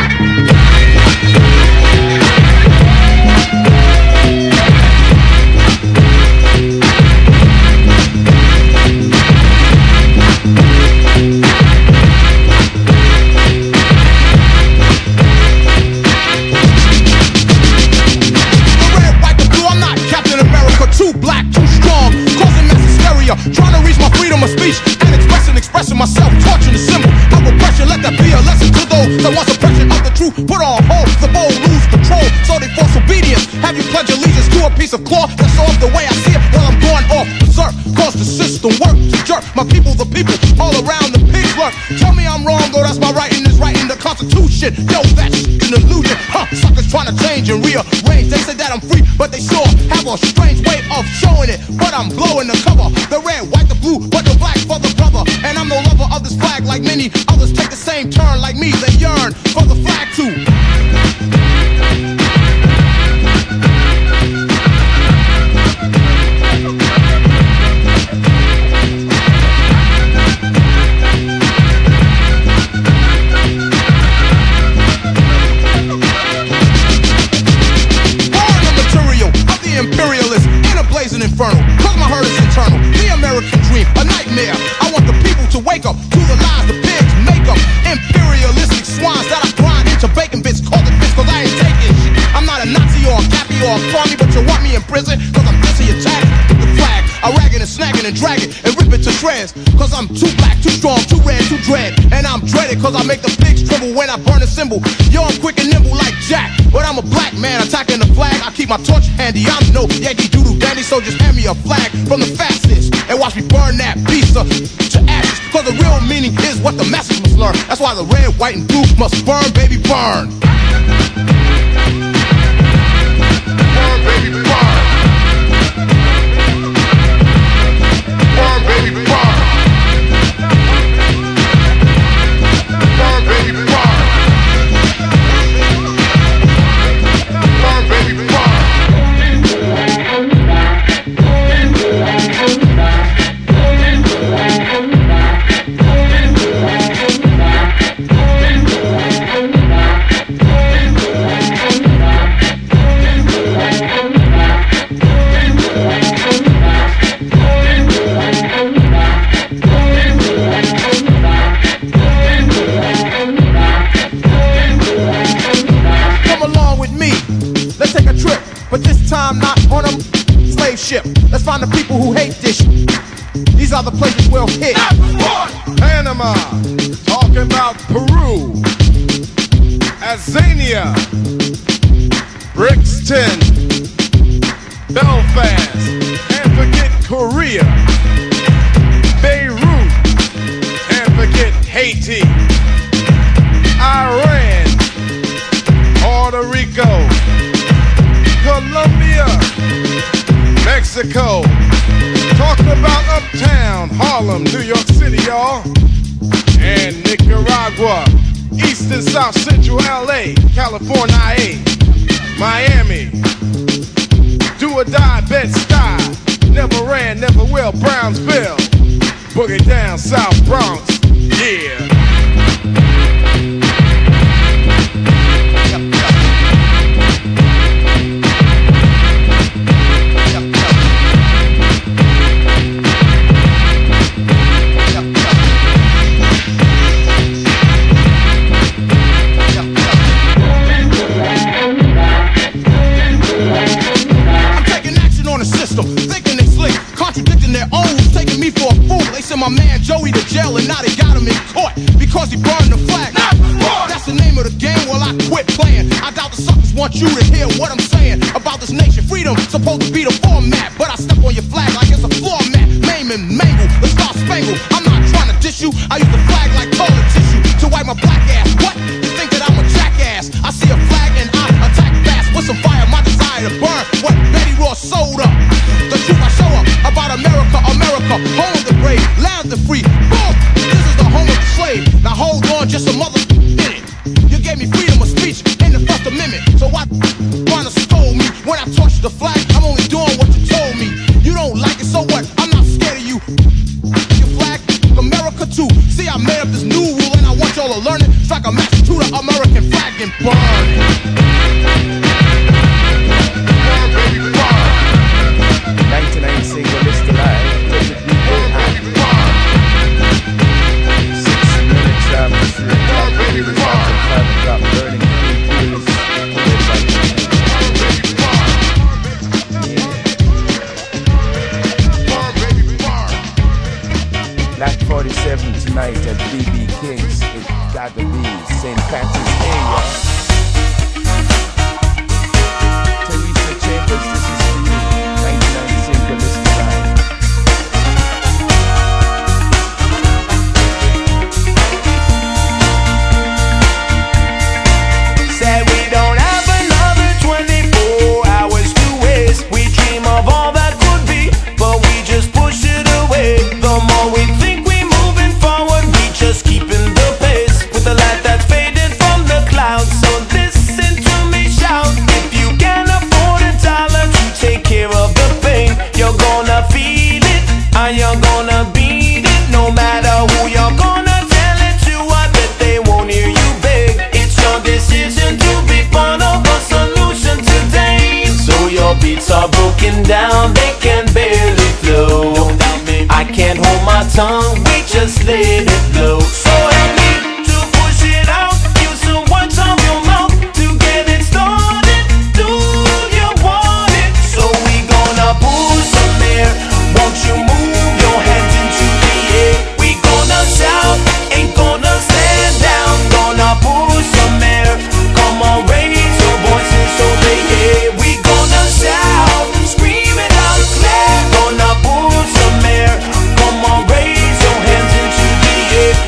Trying to reach my freedom of speech and expressing, expressing myself, torching the symbol of oppression. Let that be a lesson to those that want suppression of the truth. Put on hold, the bold lose control, so they force obedience. Have you pledge allegiance to a piece of cloth that's off the way I see it? While I'm going off berserk, cause the system work to jerk my people, the people all around the pigs lurk. Tell me I'm wrong, though that's my writing is writing the Constitution. Yo, that's an illusion, huh? Suckers trying to change and rearrange. They say that I'm free, but they sure have a strange way of showing it. But I'm blowing the cover, the red, white, the blue, but the black for the brother. And I'm no lover of this flag like many others take the same turn like me. They yearn for the flag too. Imperialist in a blazing inferno, cause my hurt is internal. The American dream, a nightmare. I want the people to wake up to the lies the pigs make up. Imperialistic swines that I grind into bacon bits. Call it bits cause I ain't taking shit. I'm not a Nazi or a Cappy or a crony, but you want me in prison cause I'm busy attacking the flag. I ragging and snagging and dragging and rip it to shreds. Cause I'm too black, too strong, too red, too dread. And I'm dreaded cause I make the pigs tremble when I burn a symbol. Yo, I'm quick and nimble like Jack, but I'm a black man attacking the flag. I keep my torch handy. I'm no Yankee Doodle Dandy, so just hand me a flag from the fastest and watch me burn that piece of to ashes. Cause the real meaning is what the message must learn. That's why the red, white, and blue must burn, baby, burn. Burn, baby, burn. Burn, baby, burn. Burn, baby, burn. Burn, baby, burn. But this time not on a slave ship. Let's find the people who hate this shit. These are the places we'll hit. Panama, talking about Peru, Azania, Brixton, Belfast, and forget Korea, Beirut, and forget Haiti, Iran, Puerto Rico, Colombia, Mexico, talking about Uptown, Harlem, New York City, y'all, and Nicaragua, East and South Central L A, California, Miami, Do or Die, Bed-Stuy, Hell, Brownsville. Boogie down South Bronx. Yeah. My man Joey to jail and now they got him in court because he burned the flag. That's the name of the game. Well, I quit playing. I doubt the suckers want you to hear what I'm saying about this nation. Freedom supposed to be the format, but I step on your flag like it's a floor mat. Maim and mangle the star spangled. I'm not trying to diss you. I use the flag like toilet tissue to wipe my black ass. What? You think that I'm a jackass? I see a flag and I attack fast with some fire. My desire to burn what Betty Ross sold up. The truth I show up about America, America, home of the brave, land of the free. Boom! This is the home of the slave. Now hold on just a mother minute. You gave me freedom of speech in the First Amendment. So why wanna stole me? When I touch the flag, I'm only doing what you told me. You don't like it, so what? I'm not scared of you. Your flag, America too. See, I made up this new rule and I want y'all to learn it. Strike a match to the American flag and burn it. ninety-nine single is still alive. Take it deep and six minutes after three o'clock, we was out to five o'clock, burning three keys. Black forty-seven tonight at B B King's. It got to be Saint Patrick's Day, y'all. Teresa Chambers, this is for you. ninety-nine single is still alive. Said we don't have another twenty-four hours to waste. We dream of all that could be, but we just push it away. The more we think we moving forward, we just keeping the pace with the light that's faded from the clouds. So listen to me shout. If you can afford a dollar to take care of the pain, you're gonna feel it and you're gonna beat it. No matter who you're gonna tell it to, I bet they won't hear you beg. It's your decision to be part of a solution today. So your beats are broken down, they can barely flow. I can't hold my tongue, we just let it flow. So help me to push it out. Use some words of your mouth to get it started. Do you want it? So we gonna push some air. Won't you move your hands into the air? We gonna shout, ain't gonna stand down. Gonna push some air. Come on, raise your voices so they hear. We gonna shout, scream it out clear. Gonna push some air. Come on, raise your hands into the air.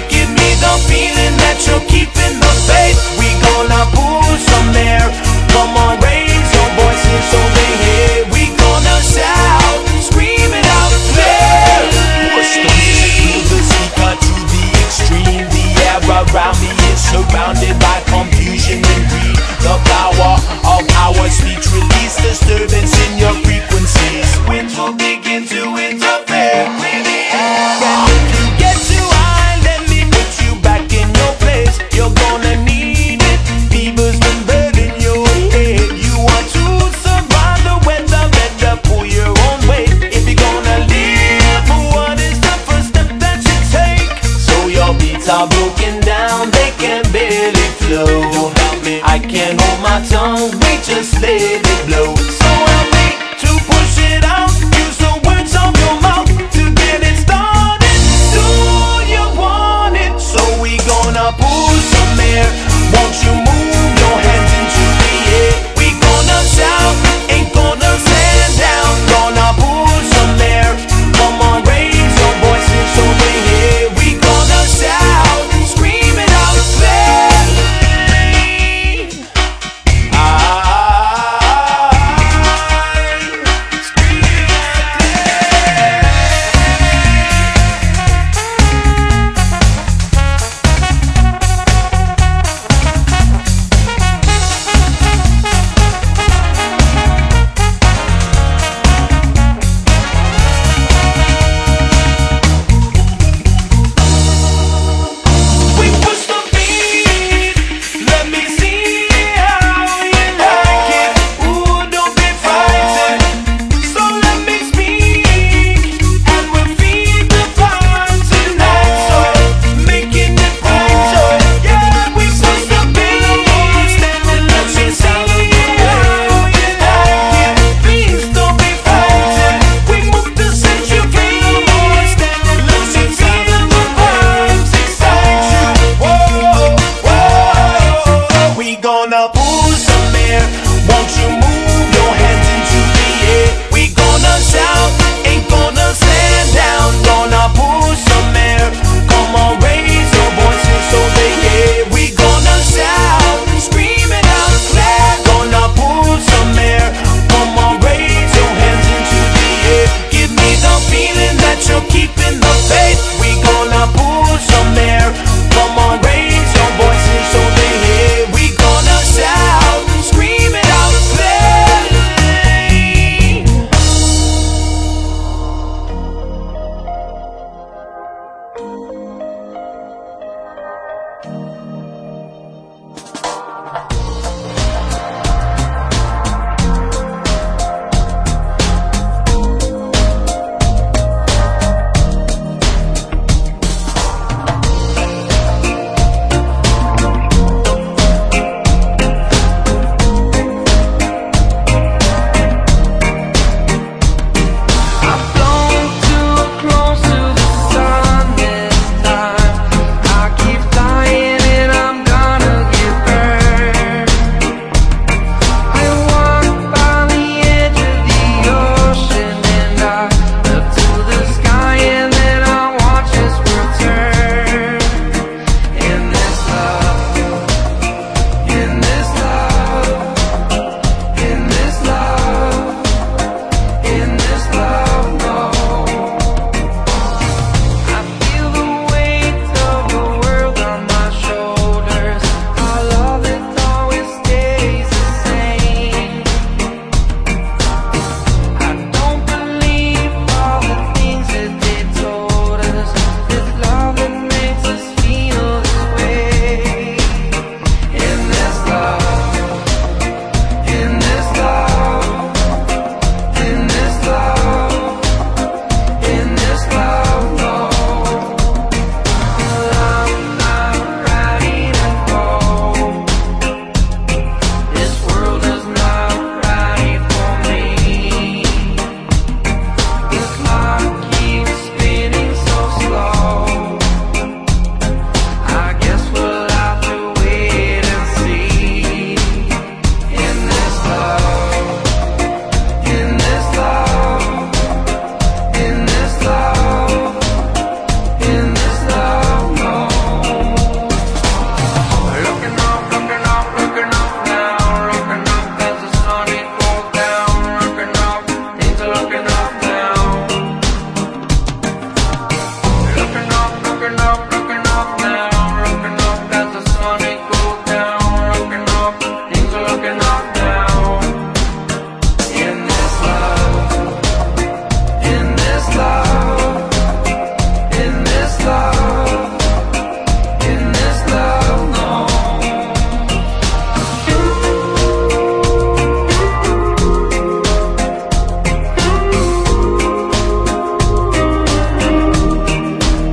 keeping